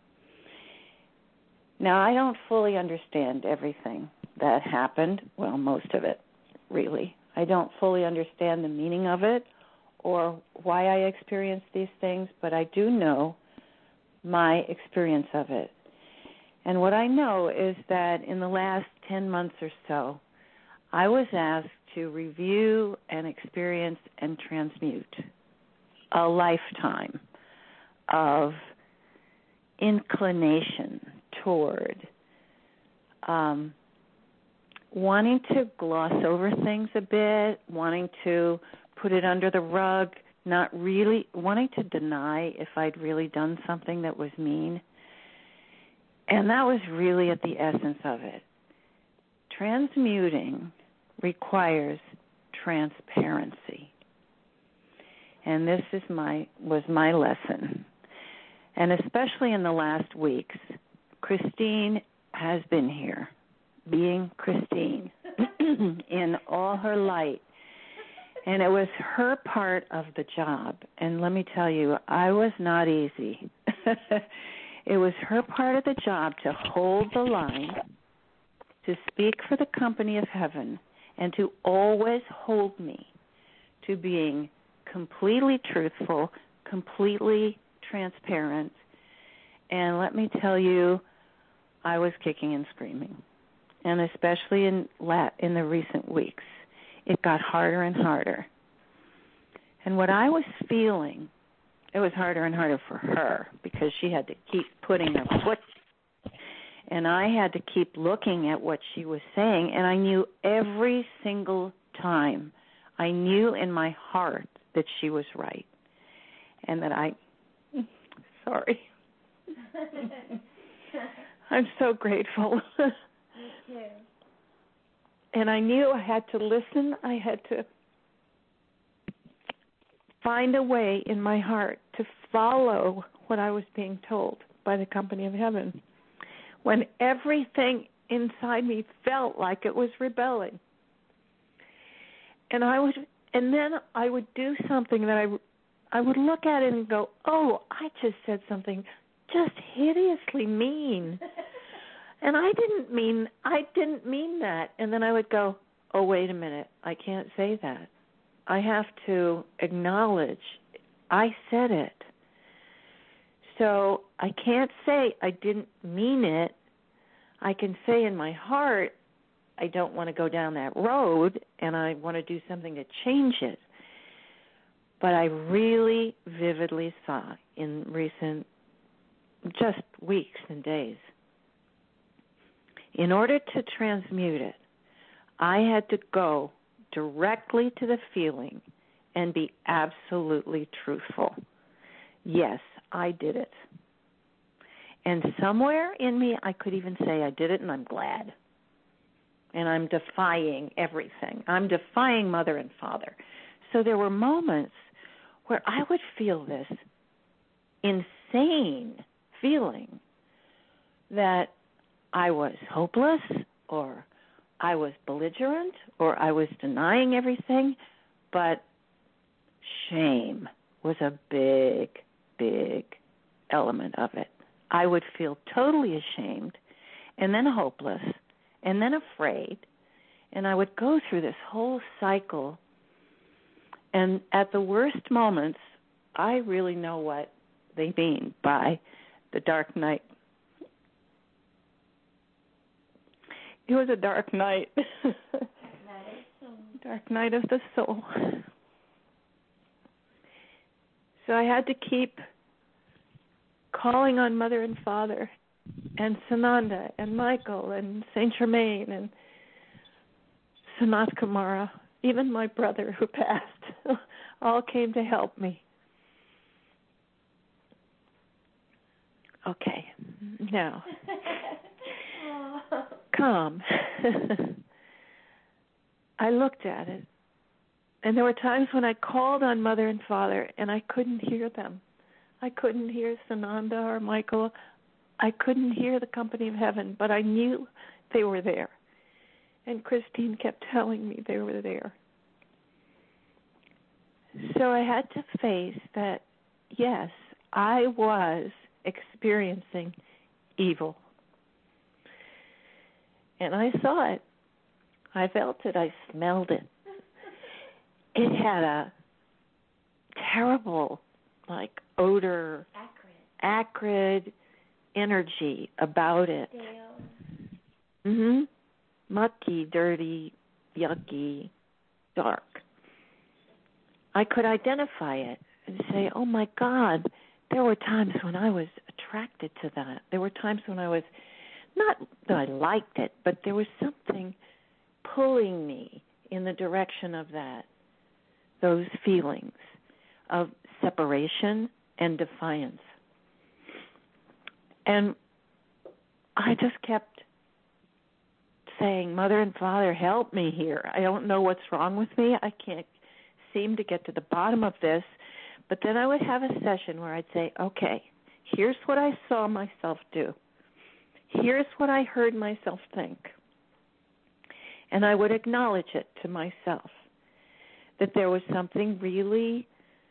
Now, I don't fully understand everything that happened, well, most of it, really. I don't fully understand the meaning of it or why I experienced these things, but I do know my experience of it. And what I know is that in the last 10 months or so, I was asked to review and experience and transmute a lifetime of inclination toward wanting to gloss over things a bit, wanting to put it under the rug, not really wanting to deny if I'd really done something that was mean. And that was really at the essence of it. Transmuting requires transparency. And this was my lesson. And especially in the last weeks, Christine has been here, being Christine, in all her light. And it was her part of the job. And let me tell you, I was not easy. It was her part of the job to hold the line, to speak for the company of heaven, and to always hold me to being completely truthful, completely transparent. And let me tell you, I was kicking and screaming. And especially in the recent weeks, it got harder and harder. And what I was feeling, it was harder and harder for her because she had to keep putting her foot, and I had to keep looking at what she was saying, and I knew every single time, I knew in my heart that she was right, and that sorry. I'm so grateful. Me too. And I knew I had to listen. I had to find a way in my heart to follow what I was being told by the company of heaven when everything inside me felt like it was rebelling. And then I would do something that I would look at it and go, oh, I just said something just hideously mean. And I didn't mean that. And then I would go, oh, wait a minute, I can't say that. I have to acknowledge I said it. So I can't say I didn't mean it. I can say in my heart, I don't want to go down that road, and I want to do something to change it. But I really vividly saw in recent just weeks and days, in order to transmute it, I had to go directly to the feeling and be absolutely truthful. Yes, I did it. And somewhere in me, I could even say I did it and I'm glad. And I'm defying everything. I'm defying Mother and Father. So there were moments where I would feel this insane feeling that I was hopeless, or I was belligerent, or I was denying everything, but shame was a big, big element of it. I would feel totally ashamed, and then hopeless, and then afraid, and I would go through this whole cycle, and at the worst moments, I really know what they mean by the dark night. It was a dark night. Dark night of the soul. So I had to keep calling on Mother and Father and Sananda and Michael and Saint Germain and Sanat Kumara, even my brother who passed, all came to help me. Okay, now, calm. I looked at it, and there were times when I called on Mother and Father, and I couldn't hear them. I couldn't hear Sananda or Michael. I couldn't hear the company of heaven, but I knew they were there. And Christine kept telling me they were there. So I had to face that, yes, I was experiencing evil. And I saw it. I felt it. I smelled it. It had a terrible, odor, acrid energy about it. Mucky, dirty, yucky, dark. I could identify it and say, oh my God, there were times when I was attracted to that. There were times when I was, not that I liked it, but there was something pulling me in the direction of those feelings of separation and defiance. And I just kept saying, Mother and Father, help me here. I don't know what's wrong with me. I can't seem to get to the bottom of this. But then I would have a session where I'd say, okay, here's what I saw myself do. Here's what I heard myself think. And I would acknowledge it to myself, that there was something really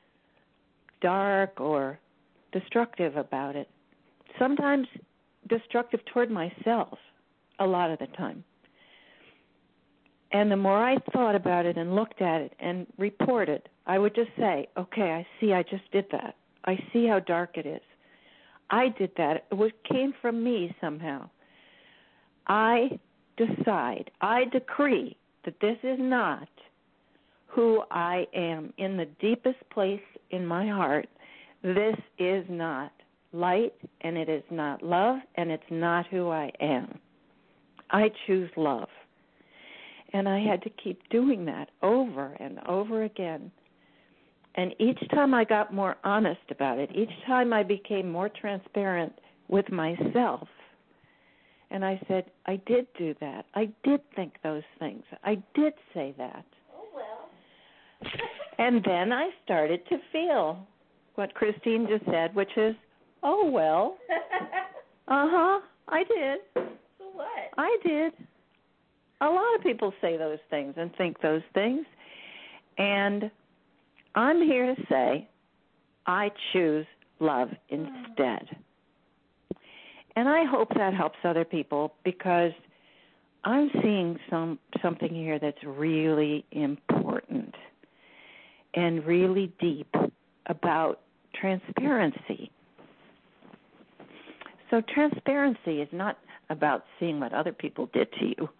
dark or destructive about it. Sometimes destructive toward myself, a lot of the time. And the more I thought about it and looked at it and reported, I would just say, okay, I see I just did that. I see how dark it is. I did that. It came from me somehow. I decide, I decree that this is not who I am in the deepest place in my heart. This is not light, and it is not love, and it's not who I am. I choose love. And I had to keep doing that over and over again. And each time I got more honest about it, each time I became more transparent with myself, and I said, I did do that. I did think those things. I did say that. Oh, well. And then I started to feel what Christine just said, which is, oh, well. I did. So what? I did. A lot of people say those things and think those things. And I'm here to say I choose love instead. And I hope that helps other people, because I'm seeing something here that's really important and really deep about transparency. So transparency is not about seeing what other people did to you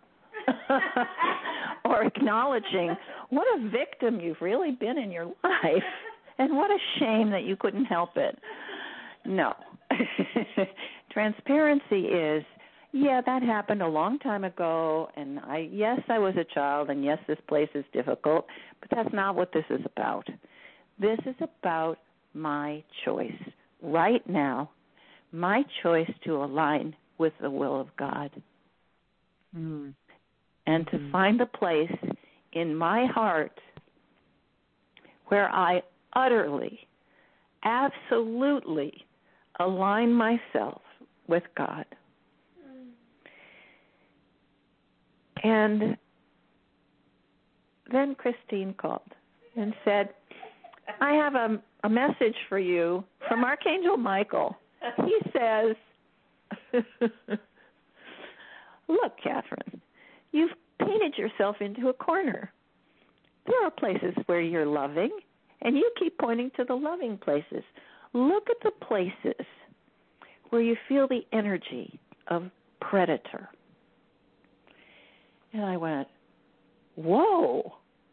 or acknowledging what a victim you've really been in your life and what a shame that you couldn't help it. No. Transparency is, yeah, that happened a long time ago, and yes, I was a child, and yes, this place is difficult, but that's not what this is about. This is about my choice right now, my choice to align with the will of God. And to find a place in my heart where I utterly, absolutely align myself with God. And then Christine called and said, I have a message for you from Archangel Michael. He says, look, Catherine, you've painted yourself into a corner. There are places where you're loving, and you keep pointing to the loving places. Look at the places where you feel the energy of predator. And I went, whoa,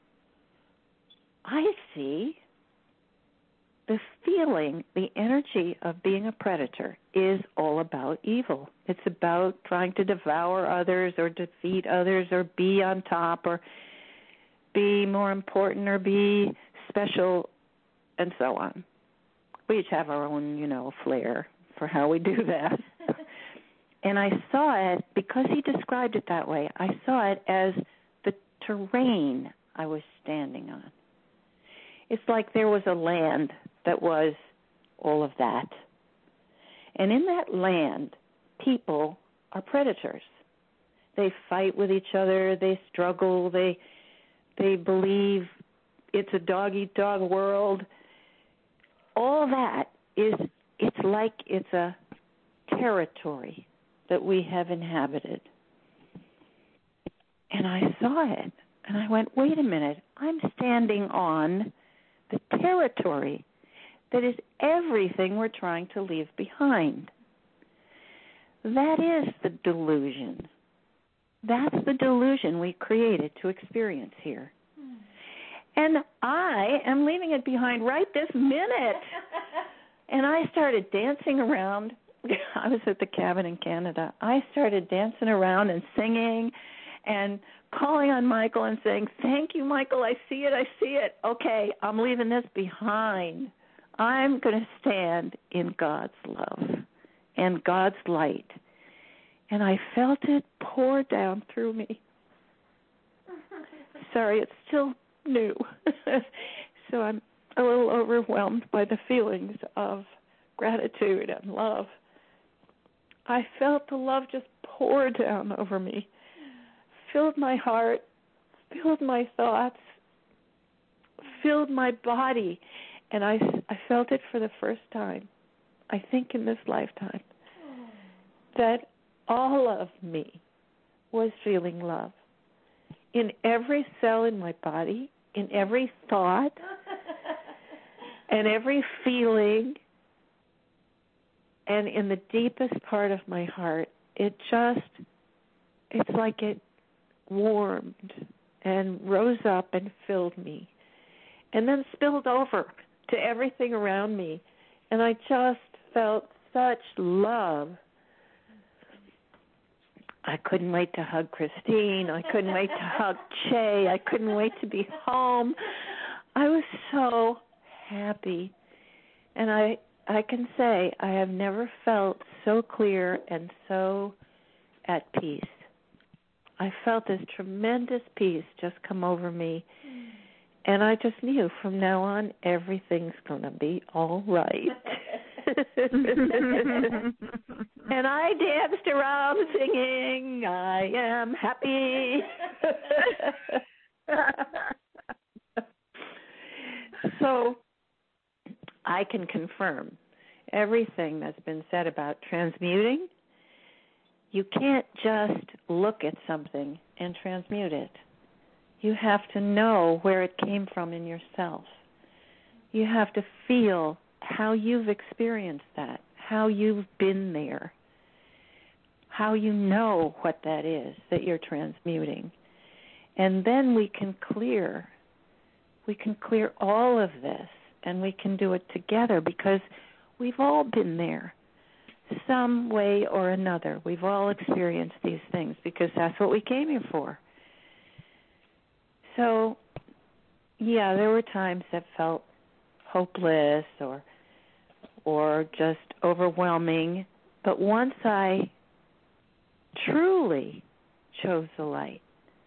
I see. The feeling, the energy of being a predator is all about evil. It's about trying to devour others or defeat others or be on top or be more important or be special and so on. We each have our own, flair for how we do that. And I saw it, because he described it that way, I saw it as the terrain I was standing on. It's like there was a land that was all of that. And in that land, people are predators. They fight with each other, they struggle, they believe it's a dog-eat-dog world. All that it's like it's a territory that we have inhabited. And I saw it, and I went, wait a minute, I'm standing on the territory that is everything we're trying to leave behind. That is the delusion. That's the delusion we created to experience here. And I am leaving it behind right this minute. And I started dancing around. I was at the cabin in Canada. I started dancing around and singing and calling on Michael and saying, thank you, Michael, I see it. Okay, I'm leaving this behind. I'm going to stand in God's love and God's light. And I felt it pour down through me. Sorry, it's still new. So I'm a little overwhelmed by the feelings of gratitude and love. I felt the love just pour down over me, filled my heart, filled my thoughts, filled my body. And I felt it for the first time, I think in this lifetime, that all of me was feeling love. In every cell in my body, in every thought, and every feeling, and in the deepest part of my heart, it's like it warmed and rose up and filled me, and then spilled over to everything around me. And I just felt such love. I couldn't wait to hug Christine. I couldn't wait to hug Che. I couldn't wait to be home. I was so happy. And I can say I have never felt so clear and so at peace. I felt this tremendous peace just come over me. And I just knew from now on everything's going to be all right. And I danced around singing, I am happy. So I can confirm everything that's been said about transmuting. You can't just look at something and transmute it. You have to know where it came from in yourself. You have to feel how you've experienced that, how you've been there, how you know what that is that you're transmuting. And then we can clear all of this, and we can do it together because we've all been there some way or another. We've all experienced these things because that's what we came here for. So, yeah, there were times that felt hopeless or just overwhelming. But once I truly chose the light,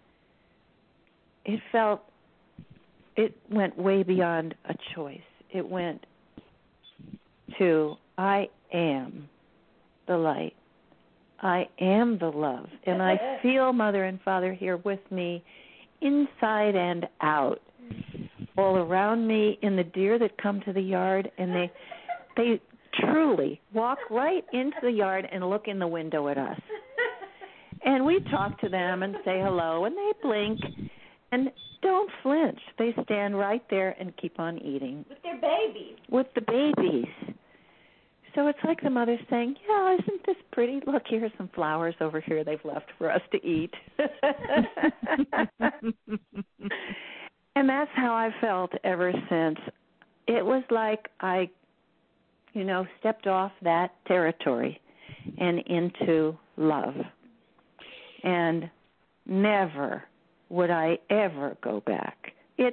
it went way beyond a choice. It went to, I am the light. I am the love. And I feel Mother and Father here with me inside and out, all around me, in the deer that come to the yard, and they truly walk right into the yard and look in the window at us. And we talk to them and say hello, and they blink and don't flinch. They stand right there and keep on eating. With their babies. With the babies. So it's like the mother's saying, yeah, isn't this pretty? Look, here's some flowers over here they've left for us to eat. And that's how I felt ever since. It was like I, stepped off that territory and into love. And never would I ever go back. It's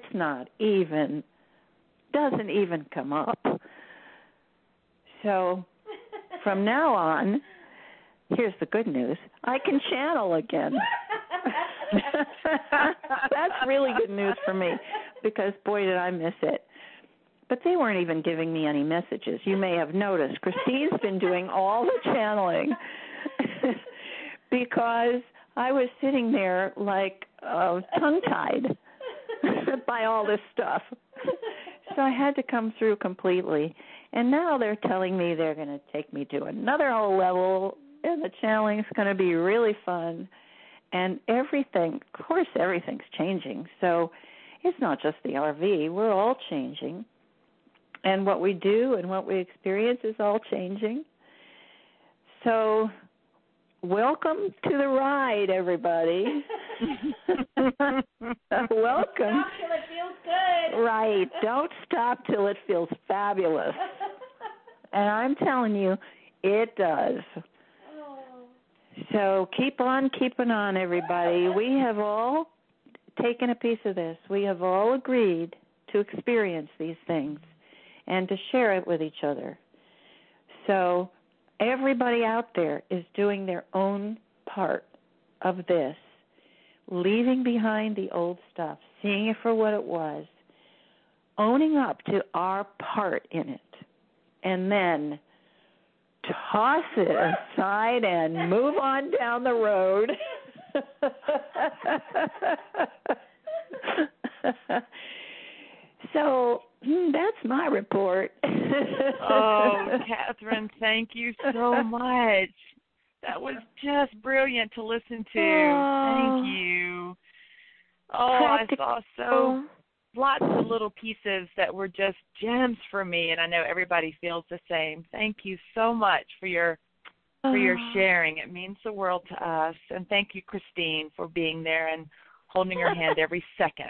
doesn't even come up. So from now on, here's the good news, I can channel again. That's really good news for me because, boy, did I miss it. But they weren't even giving me any messages. You may have noticed Christine's been doing all the channeling because I was sitting there like tongue-tied by all this stuff. So I had to come through completely. And now they're telling me they're going to take me to another whole level, and the channeling's going to be really fun. And everything, of course, everything's changing. So it's not just the RV. We're all changing. And what we do and what we experience is all changing. So welcome to the ride, everybody. Welcome. Stop till it feels good. Right. Don't stop till it feels fabulous. And I'm telling you, it does. So keep on keeping on, everybody. We have all taken a piece of this. We have all agreed to experience these things and to share it with each other. So everybody out there is doing their own part of this, leaving behind the old stuff, seeing it for what it was, owning up to our part in it, and then toss it aside and move on down the road. So that's my report. Oh, Catherine, thank you so much. That was just brilliant to listen to. Thank you. Oh, I saw lots of little pieces that were just gems for me, and I know everybody feels the same. Thank you so much for your sharing. It means the world to us. And thank you, Christine, for being there and holding your hand every second.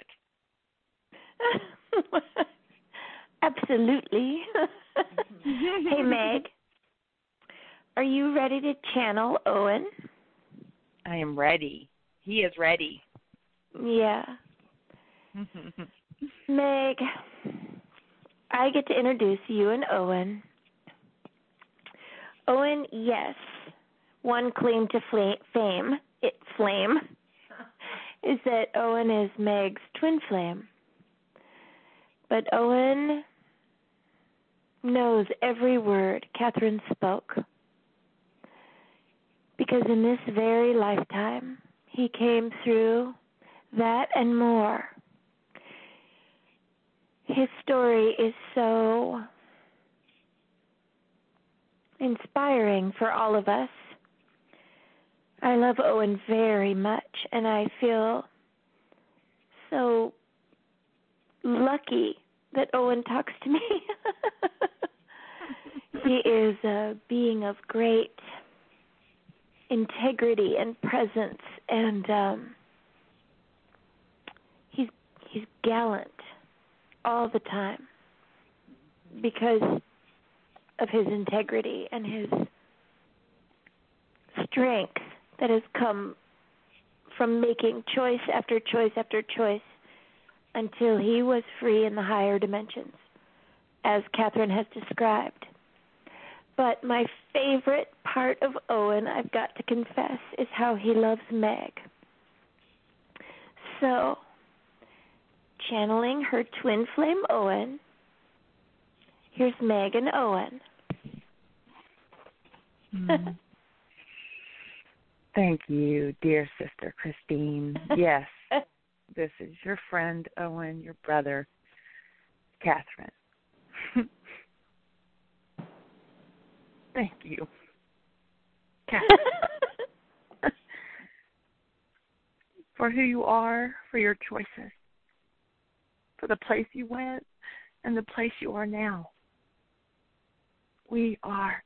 Absolutely. Hey, Meg, are you ready to channel Owen? I am ready. He is ready. Yeah. Meg, I get to introduce you and Owen. Owen, yes, one claim to flame is that Owen is Meg's twin flame. But Owen knows every word Catherine spoke, because in this very lifetime, he came through that and more. His story is so inspiring for all of us. I love Owen very much, and I feel so lucky that Owen talks to me. He is a being of great integrity and presence, and he's gallant all the time because of his integrity and his strength that has come from making choice after choice after choice until he was free in the higher dimensions, as Catherine has described. But my favorite part of Owen, I've got to confess, is how he loves Meg. So, channeling her twin flame Owen, here's Meg and Owen. Thank you, dear Sister Christine. Yes, this is your friend Owen, your brother, Catherine. Thank you, Catherine, for who you are, for your choices, for the place you went and the place you are now. We are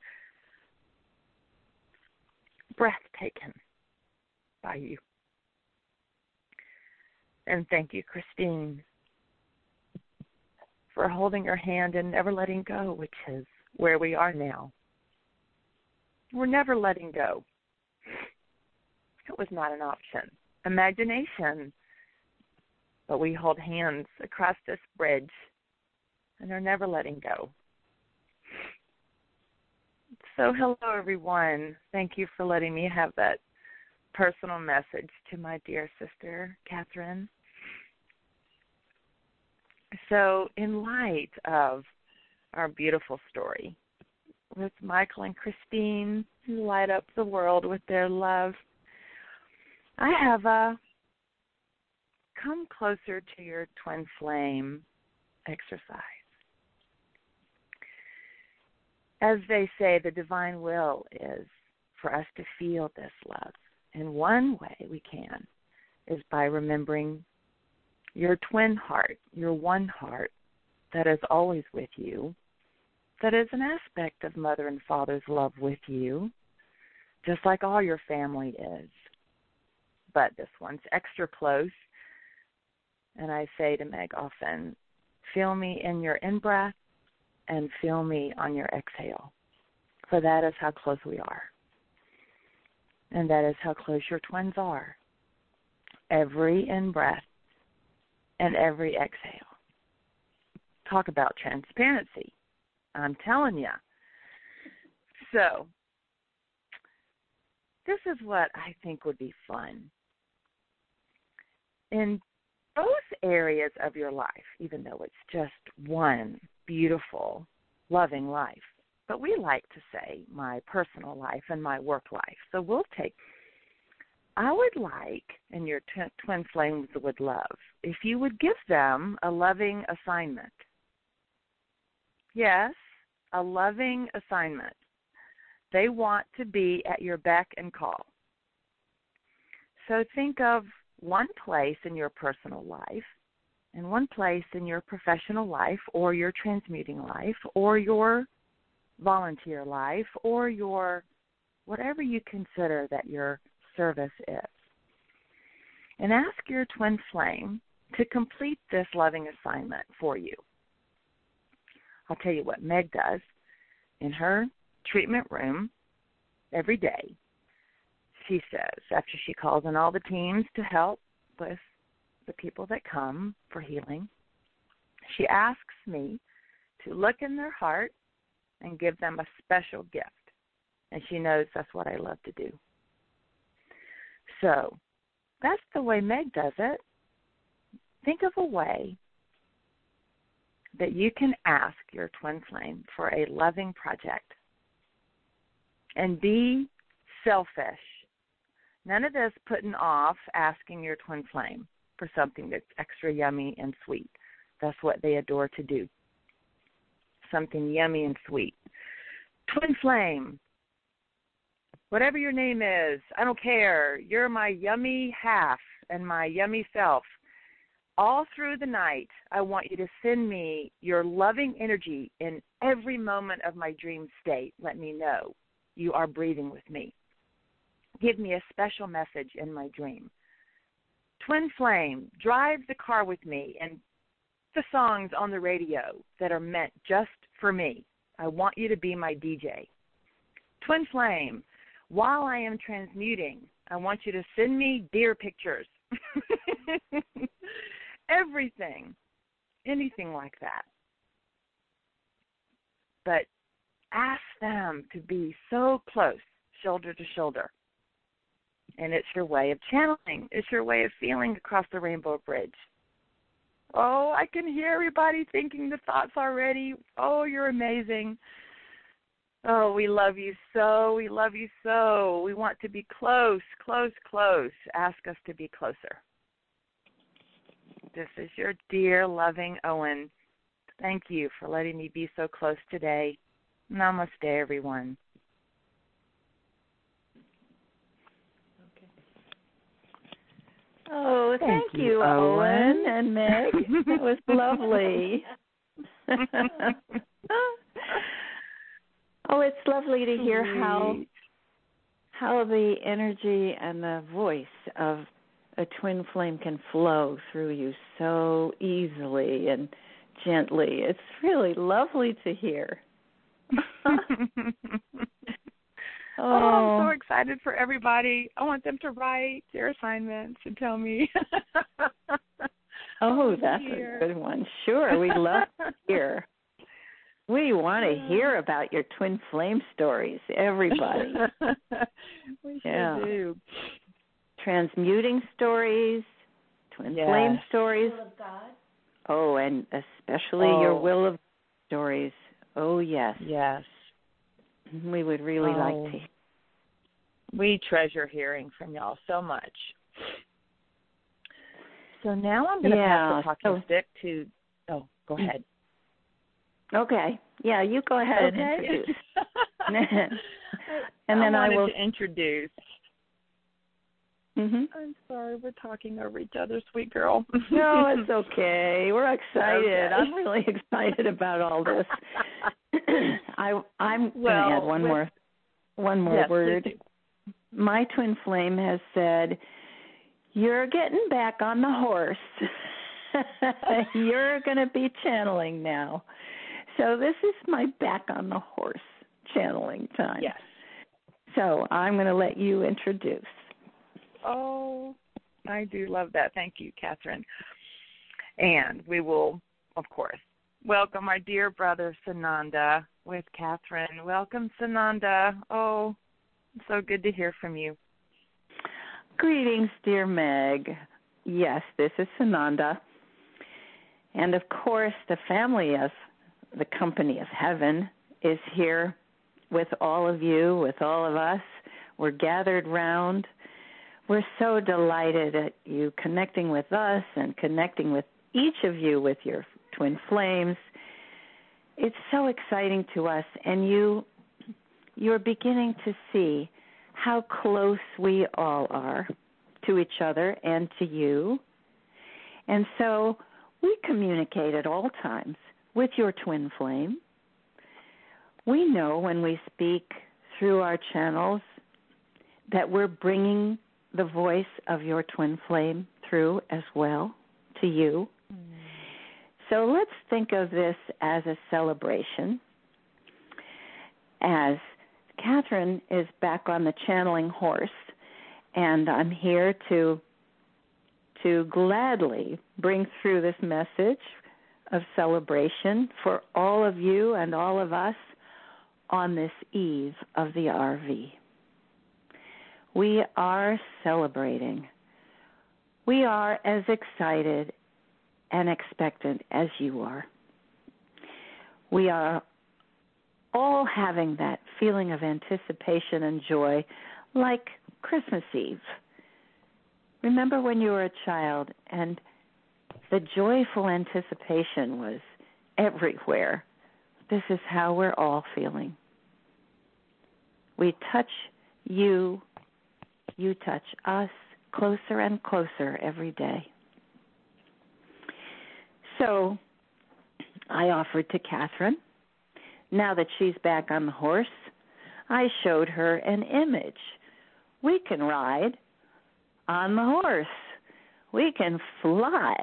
breathtaken by you. And thank you, Christine, for holding your hand and never letting go, which is where we are now. We're never letting go. It was not an option. Imagination. But we hold hands across this bridge and are never letting go. So hello, everyone. Thank you for letting me have that personal message to my dear sister, Catherine. So in light of our beautiful story with Michael and Christine, who light up the world with their love, I have a come closer to your twin flame exercise. As they say, the divine will is for us to feel this love. And one way we can is by remembering your twin heart, your one heart that is always with you, that is an aspect of Mother and Father's love with you, just like all your family is. But this one's extra close. And I say to Meg often, feel me in your in-breath and feel me on your exhale. For that is how close we are. And that is how close your twins are. Every in-breath and every exhale. Talk about transparency. I'm telling you. So, this is what I think would be fun. In both areas of your life, even though it's just one beautiful, loving life, but we like to say my personal life and my work life. So we'll take, I would like, and your twin flames would love, if you would give them a loving assignment. Yes, a loving assignment. They want to be at your beck and call. So think of one place in your personal life and one place in your professional life or your transmuting life or your volunteer life or your whatever you consider that your service is. And ask your twin flame to complete this loving assignment for you. I'll tell you what Meg does in her treatment room every day. She says, after she calls in all the teams to help with the people that come for healing, she asks me to look in their heart and give them a special gift. And she knows that's what I love to do. So that's the way Meg does it. Think of a way that you can ask your twin flame for a loving project and be selfish. None of this putting off asking your twin flame for something that's extra yummy and sweet. That's what they adore to do. Something yummy and sweet. Twin flame, whatever your name is, I don't care. You're my yummy half and my yummy self. All through the night, I want you to send me your loving energy in every moment of my dream state. Let me know you are breathing with me. Give me a special message in my dream. Twin flame, drive the car with me and the songs on the radio that are meant just for me. I want you to be my DJ. Twin flame, while I am transmuting, I want you to send me deer pictures. Everything, anything like that. But ask them to be so close, shoulder to shoulder. And it's your way of channeling. It's your way of feeling across the rainbow bridge. Oh, I can hear everybody thinking the thoughts already. Oh, you're amazing. Oh, we love you so. We love you so. We want to be close, close, close. Ask us to be closer. This is your dear, loving Owen. Thank you for letting me be so close today. Namaste, everyone. Oh, thank you, Owen and Meg. That was lovely. Oh, it's lovely to hear how the energy and the voice of a twin flame can flow through you so easily and gently. It's really lovely to hear. I'm so excited for everybody. I want them to write their assignments and tell me. Oh, that's a good one. Sure, we'd love to hear. We want to hear about your twin flame stories, everybody. We sure do. Transmuting stories, twin flame stories. Will of God. Oh, and especially your will of stories. Oh, yes. Yes. We would really like to. We treasure hearing from y'all so much. So now I'm going to pass the talking stick to, go ahead. Okay. Yeah, you go ahead and introduce. And then I will introduce. Mm-hmm. I'm sorry, we're talking over each other, sweet girl. No, it's okay. We're excited. Okay. I'm really excited about all this. I'm going to add one more word. My twin flame has said, "You're getting back on the horse. You're going to be channeling now." So this is my back on the horse channeling time. Yes. So I'm going to let you introduce. Oh, I do love that. Thank you, Catherine. And we will, of course, welcome our dear brother, Sananda, with Catherine. Welcome, Sananda. Oh, so good to hear from you. Greetings, dear Meg. Yes, this is Sananda. And, of course, the family of the Company of Heaven is here with all of you, with all of us. We're gathered round. We're so delighted at you connecting with us and connecting with each of you with your twin flames. It's so exciting to us, and you're beginning to see how close we all are to each other and to you. And so we communicate at all times with your twin flame. We know when we speak through our channels that we're bringing the voice of your twin flame through as well to you. So let's think of this as a celebration. As Catherine is back on the channeling horse, and I'm here to gladly bring through this message of celebration for all of you and all of us on this eve of the RV. We are celebrating. We are as excited and expectant as you are. We are all having that feeling of anticipation and joy like Christmas Eve. Remember when you were a child and the joyful anticipation was everywhere? This is how we're all feeling. We touch you, you touch us closer and closer every day. So I offered to Catherine, now that she's back on the horse, I showed her an image. We can ride on the horse. We can fly.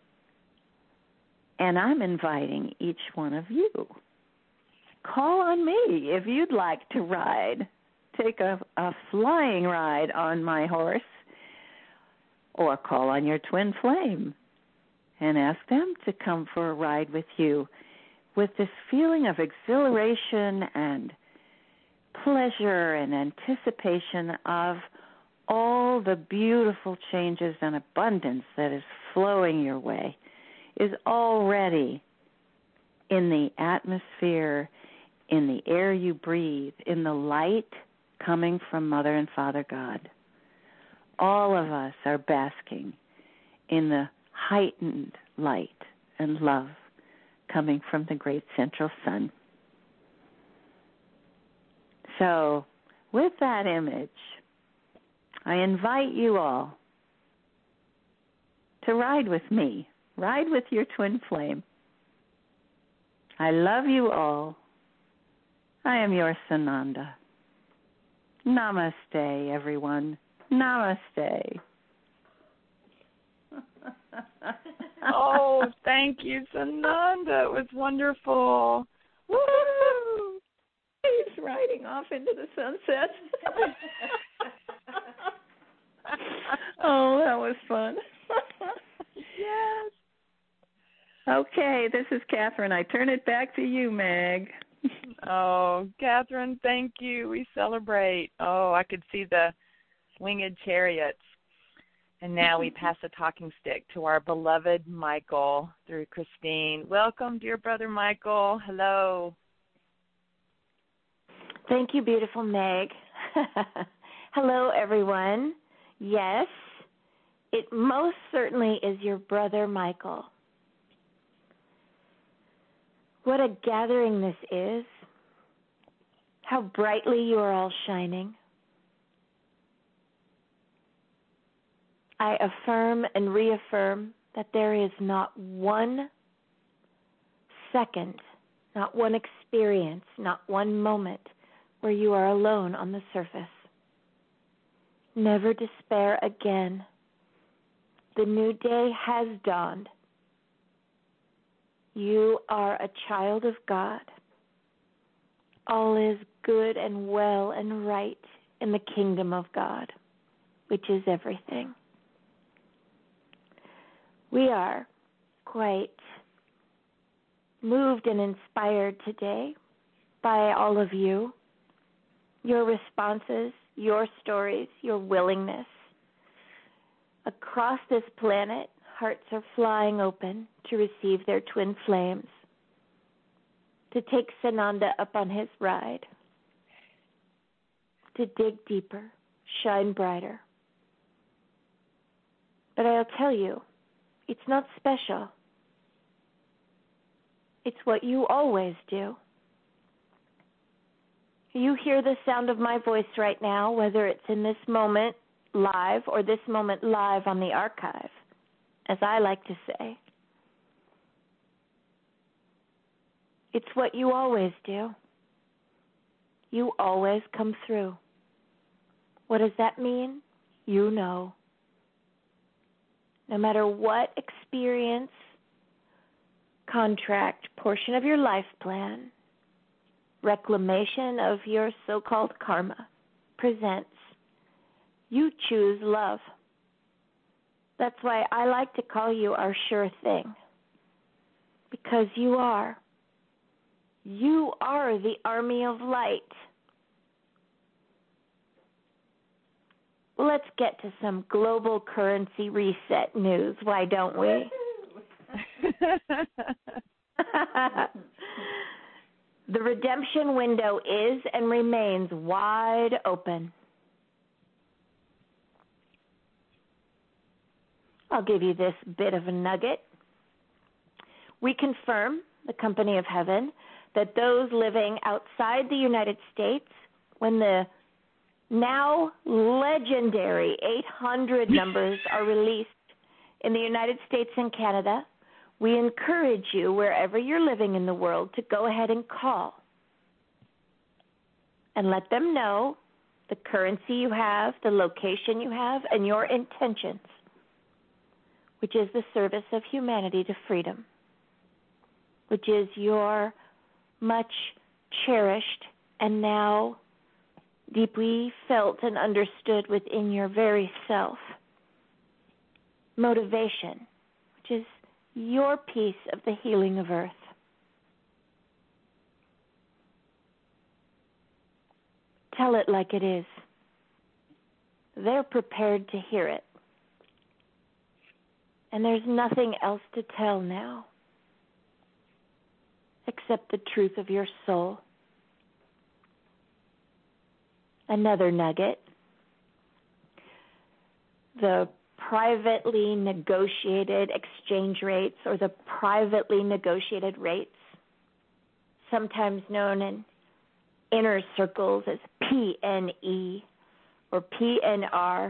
And I'm inviting each one of you. Call on me if you'd like to ride. Take a flying ride on my horse, or call on your twin flame and ask them to come for a ride with you with this feeling of exhilaration and pleasure and anticipation of all the beautiful changes and abundance that is flowing your way, is already in the atmosphere, in the air you breathe, in the light coming from Mother and Father God. All of us are basking in the heightened light and love coming from the great central sun. So, with that image, I invite you all to ride with me. Ride with your twin flame. I love you all. I am your Sananda. Namaste, everyone. Namaste. Oh, thank you, Sananda. It was wonderful. Woo! He's riding off into the sunset. Oh, that was fun. Yes. Okay, this is Catherine. I turn it back to you, Meg. Oh, Catherine, thank you. We celebrate. Oh, I could see the winged chariots. And now we pass the talking stick to our beloved Michael through Christine. Welcome, dear brother Michael. Hello. Thank you, beautiful Meg. Hello, everyone. Yes, it most certainly is your brother Michael. What a gathering this is. How brightly you are all shining. I affirm and reaffirm that there is not one second, not one experience, not one moment where you are alone on the surface. Never despair again. The new day has dawned. You are a child of God. All is good and well and right in the kingdom of God, which is everything. We are quite moved and inspired today by all of you, your responses, your stories, your willingness. Across this planet, hearts are flying open to receive their twin flames, to take Sananda up on his ride, to dig deeper, shine brighter. But I'll tell you, it's not special. It's what you always do. You hear the sound of my voice right now, whether it's in this moment live or this moment live on the archive, as I like to say. It's what you always do. You always come through. What does that mean? You know. No matter what experience, contract, portion of your life plan, reclamation of your so-called karma presents, you choose love. That's why I like to call you our sure thing, because you are. You are the army of light. Well, let's get to some global currency reset news, why don't we? The redemption window is and remains wide open. I'll give you this bit of a nugget. We confirm, the Company of Heaven, that those living outside the United States, when the now legendary 800 numbers are released in the United States and Canada, we encourage you, wherever you're living in the world, to go ahead and call and let them know the currency you have, the location you have, and your intentions, which is the service of humanity to freedom, which is your much cherished and now deeply felt and understood within your very self motivation, which is your piece of the healing of earth. Tell it like it is. They're prepared to hear it. And there's nothing else to tell now except the truth of your soul. Another nugget. The privately negotiated exchange rates, or the privately negotiated rates, sometimes known in inner circles as PNE or PNR,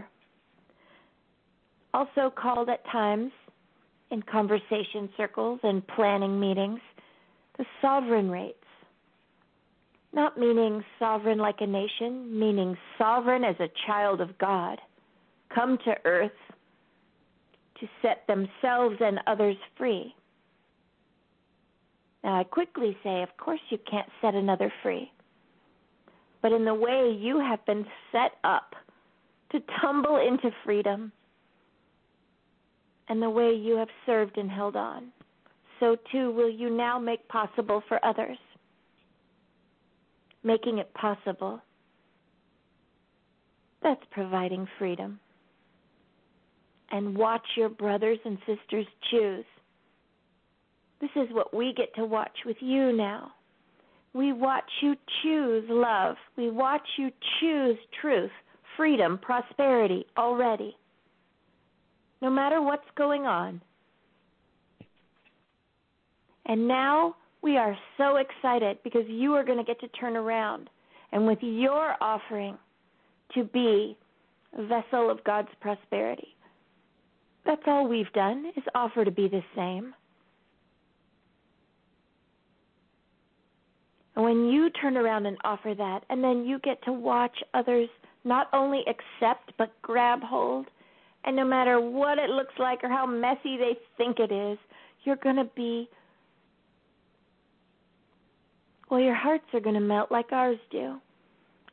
also called at times in conversation circles and planning meetings the sovereign rates. Not meaning sovereign like a nation, meaning sovereign as a child of God, come to earth to set themselves and others free. Now, I quickly say, of course you can't set another free. But in the way you have been set up to tumble into freedom, and the way you have served and held on, so too will you now make possible for others. Making it possible, that's providing freedom. And watch your brothers and sisters choose. This is what we get to watch with you now. We watch you choose love. We watch you choose truth, freedom, prosperity already. No matter what's going on. And now we are so excited because you are going to get to turn around and with your offering to be a vessel of God's prosperity. That's all we've done, is offer to be the same. And when you turn around and offer that, and then you get to watch others not only accept but grab hold, and no matter what it looks like or how messy they think it is, you're going to be, well, your hearts are going to melt like ours do.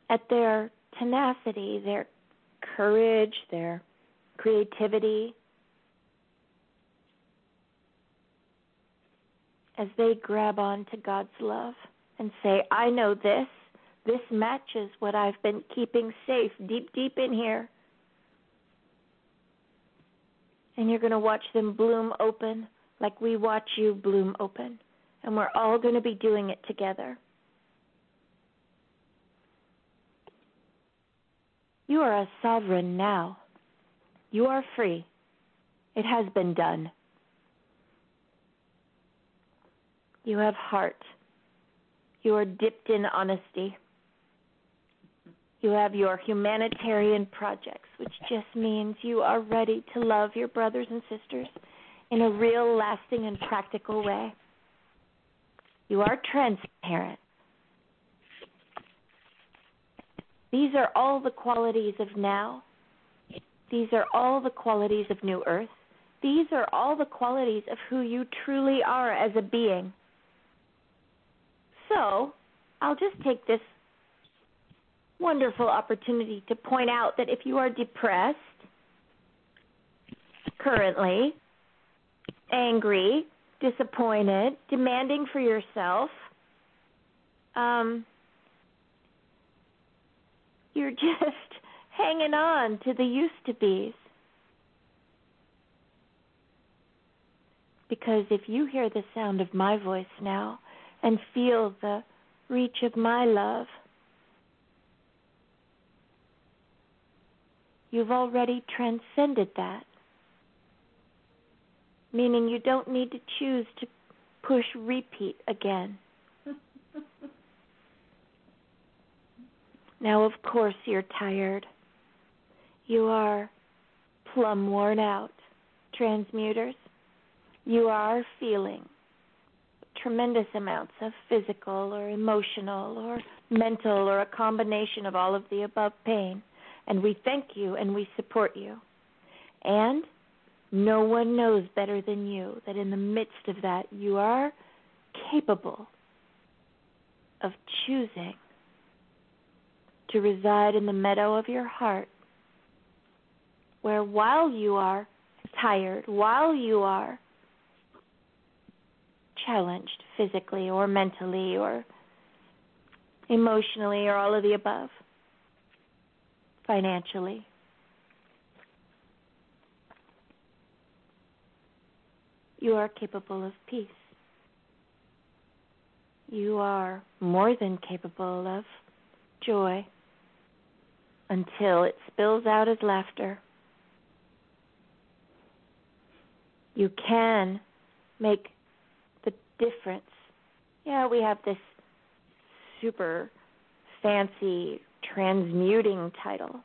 at their tenacity, their courage, their creativity, as they grab on to God's love and say, I know this matches what I've been keeping safe deep, deep in here. And you're going to watch them bloom open like we watch you bloom open. And we're all going to be doing it together. You are a sovereign now. You are free. It has been done. You have heart. You are dipped in honesty. You have your humanitarian projects, which just means you are ready to love your brothers and sisters in a real, lasting, and practical way. You are transparent. These are all the qualities of now. These are all the qualities of New Earth. These are all the qualities of who you truly are as a being. So, I'll just take this wonderful opportunity to point out that if you are depressed, currently, angry, disappointed, demanding for yourself, you're just hanging on to the used-to-bes. Because if you hear the sound of my voice now and feel the reach of my love, you've already transcended that. Meaning you don't need to choose to push repeat again. Now, of course, you're tired. You are plumb worn out, transmuters. You are feeling tremendous amounts of physical or emotional or mental or a combination of all of the above pain. And we thank you and we support you. And no one knows better than you that in the midst of that, you are capable of choosing to reside in the meadow of your heart, where while you are tired, while you are challenged physically or mentally or emotionally or all of the above, financially, you are capable of peace. You are more than capable of joy until it spills out as laughter. You can make the difference. Yeah, we have this super fancy transmuting title.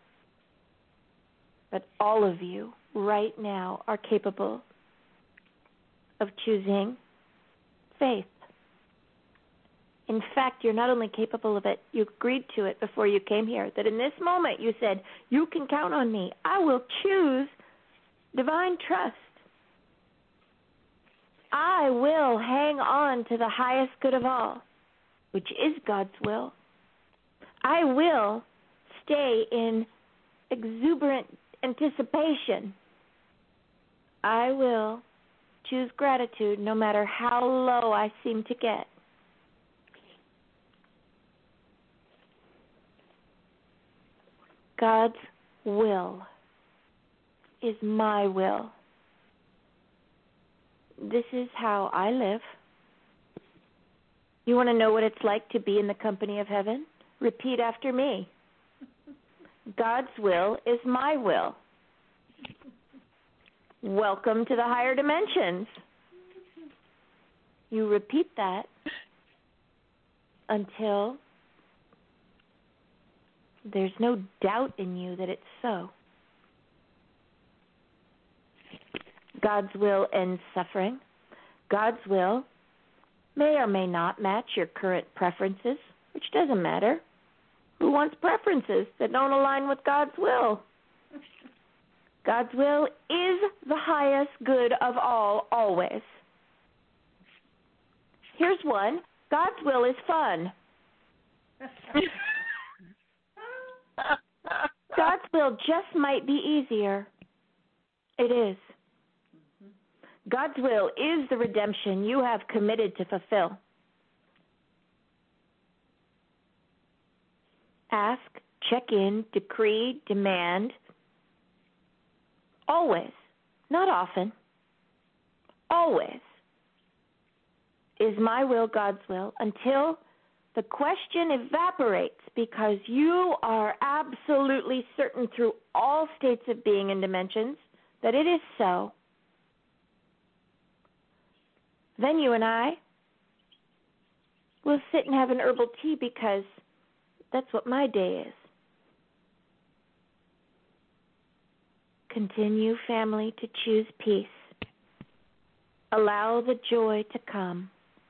But all of you right now are capable of choosing faith. In fact, you're not only capable of it, you agreed to it before you came here, that in this moment you said, you can count on me. I will choose divine trust. I will hang on to the highest good of all, which is God's will. I will stay in exuberant anticipation. I will choose gratitude no matter how low I seem to get. God's will is my will. This is how I live. You want to know what it's like to be in the company of heaven? Repeat after me. God's will is my will. Welcome to the higher dimensions. You repeat that until there's no doubt in you that it's so. God's will ends suffering. God's will may or may not match your current preferences, which doesn't matter. Who wants preferences that don't align with God's will? God's will is the highest good of all, always. Here's one. God's will is fun. God's will just might be easier. It is. God's will is the redemption you have committed to fulfill. Ask, check in, decree, demand. Always, not often. Always. Is my will God's will until the question evaporates because you are absolutely certain through all states of being and dimensions that it is so. Then you and I will sit and have an herbal tea because that's what my day is. Continue, family, to choose peace. Allow the joy to come.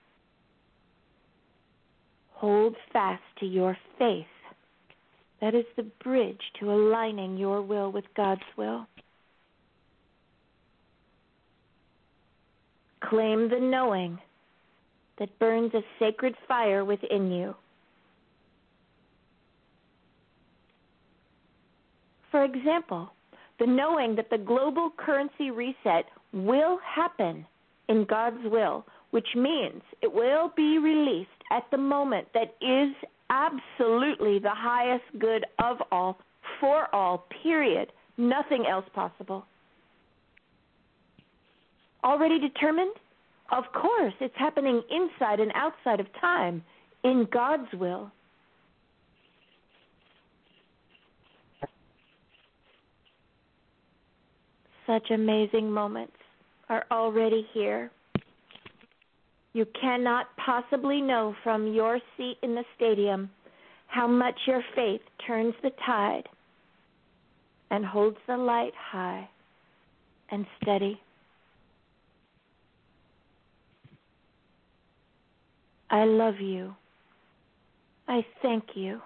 Hold fast to your faith. That is the bridge to aligning your will with God's will. Claim the knowing that burns a sacred fire within you. For example, the knowing that the global currency reset will happen in God's will, which means it will be released at the moment that is absolutely the highest good of all, for all, period. Nothing else possible. Already determined? Of course, it's happening inside and outside of time, in God's will. Such amazing moments are already here. You cannot possibly know from your seat in the stadium how much your faith turns the tide and holds the light high and steady. I love you. I thank you.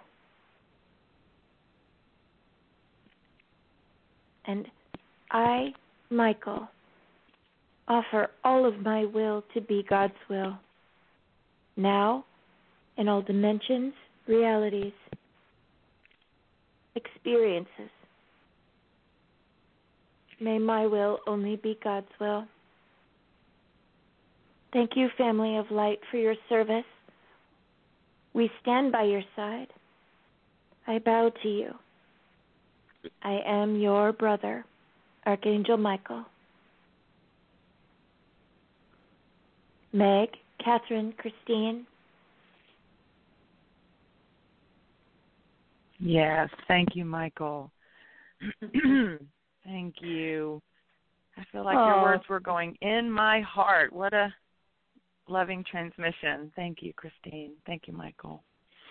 And I, Michael, offer all of my will to be God's will. Now, in all dimensions, realities, experiences. May my will only be God's will. Thank you, family of light, for your service. We stand by your side. I bow to you. I am your brother, Archangel Michael. Meg, Catherine, Christine. Yes, thank you, Michael. Thank you. I feel like your words were going in my heart. What a loving transmission. Thank you, Christine. Thank you, Michael.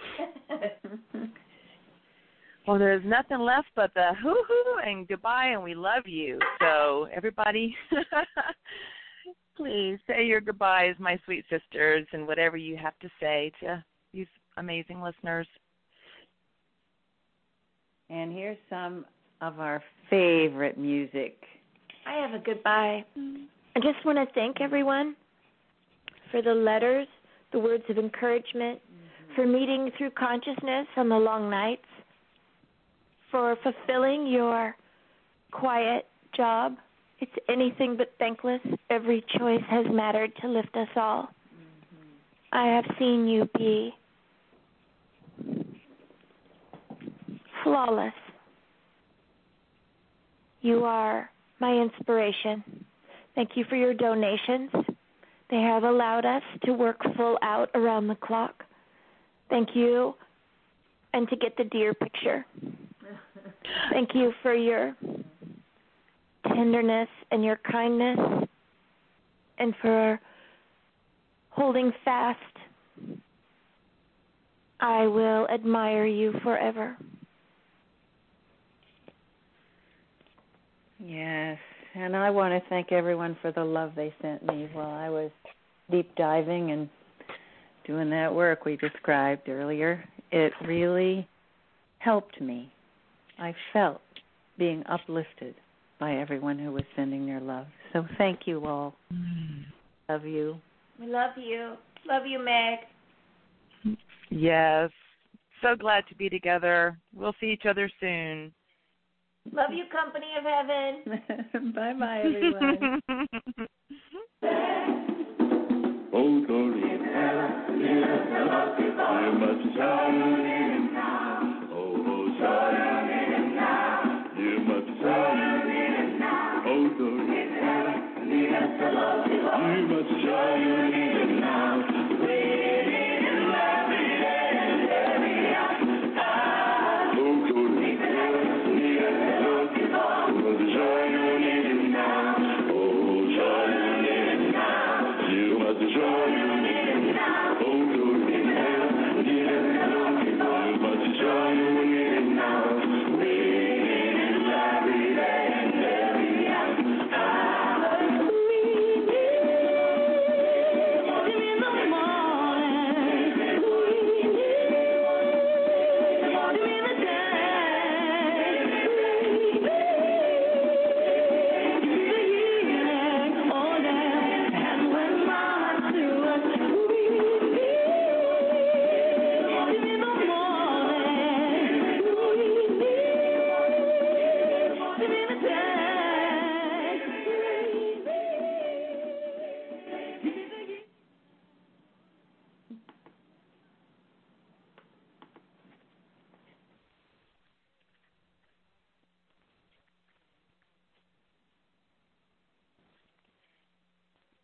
Well, there's nothing left but the hoo-hoo and goodbye, and we love you. So, everybody, please say your goodbyes, my sweet sisters, and whatever you have to say to these amazing listeners. And here's some of our favorite music. I have a goodbye. I just want to thank everyone for the letters, the words of encouragement, for meeting through consciousness on the long nights, for fulfilling your quiet job. It's anything but thankless. Every choice has mattered to lift us all. I have seen you be flawless. You are my inspiration. Thank you for your donations. They have allowed us to work full out around the clock. Thank you, and to get the deer picture. Thank you for your tenderness and your kindness, and for holding fast. I will admire you forever. Yes, and I want to thank everyone for the love they sent me while I was deep diving and doing that work we described earlier. It really helped me. I felt being uplifted by everyone who was sending their love. So thank you all. Love you. We love you. Love you, Meg. Yes, So glad to be together. We'll see each other soon. Love you, company of heaven. Bye-bye, everyone.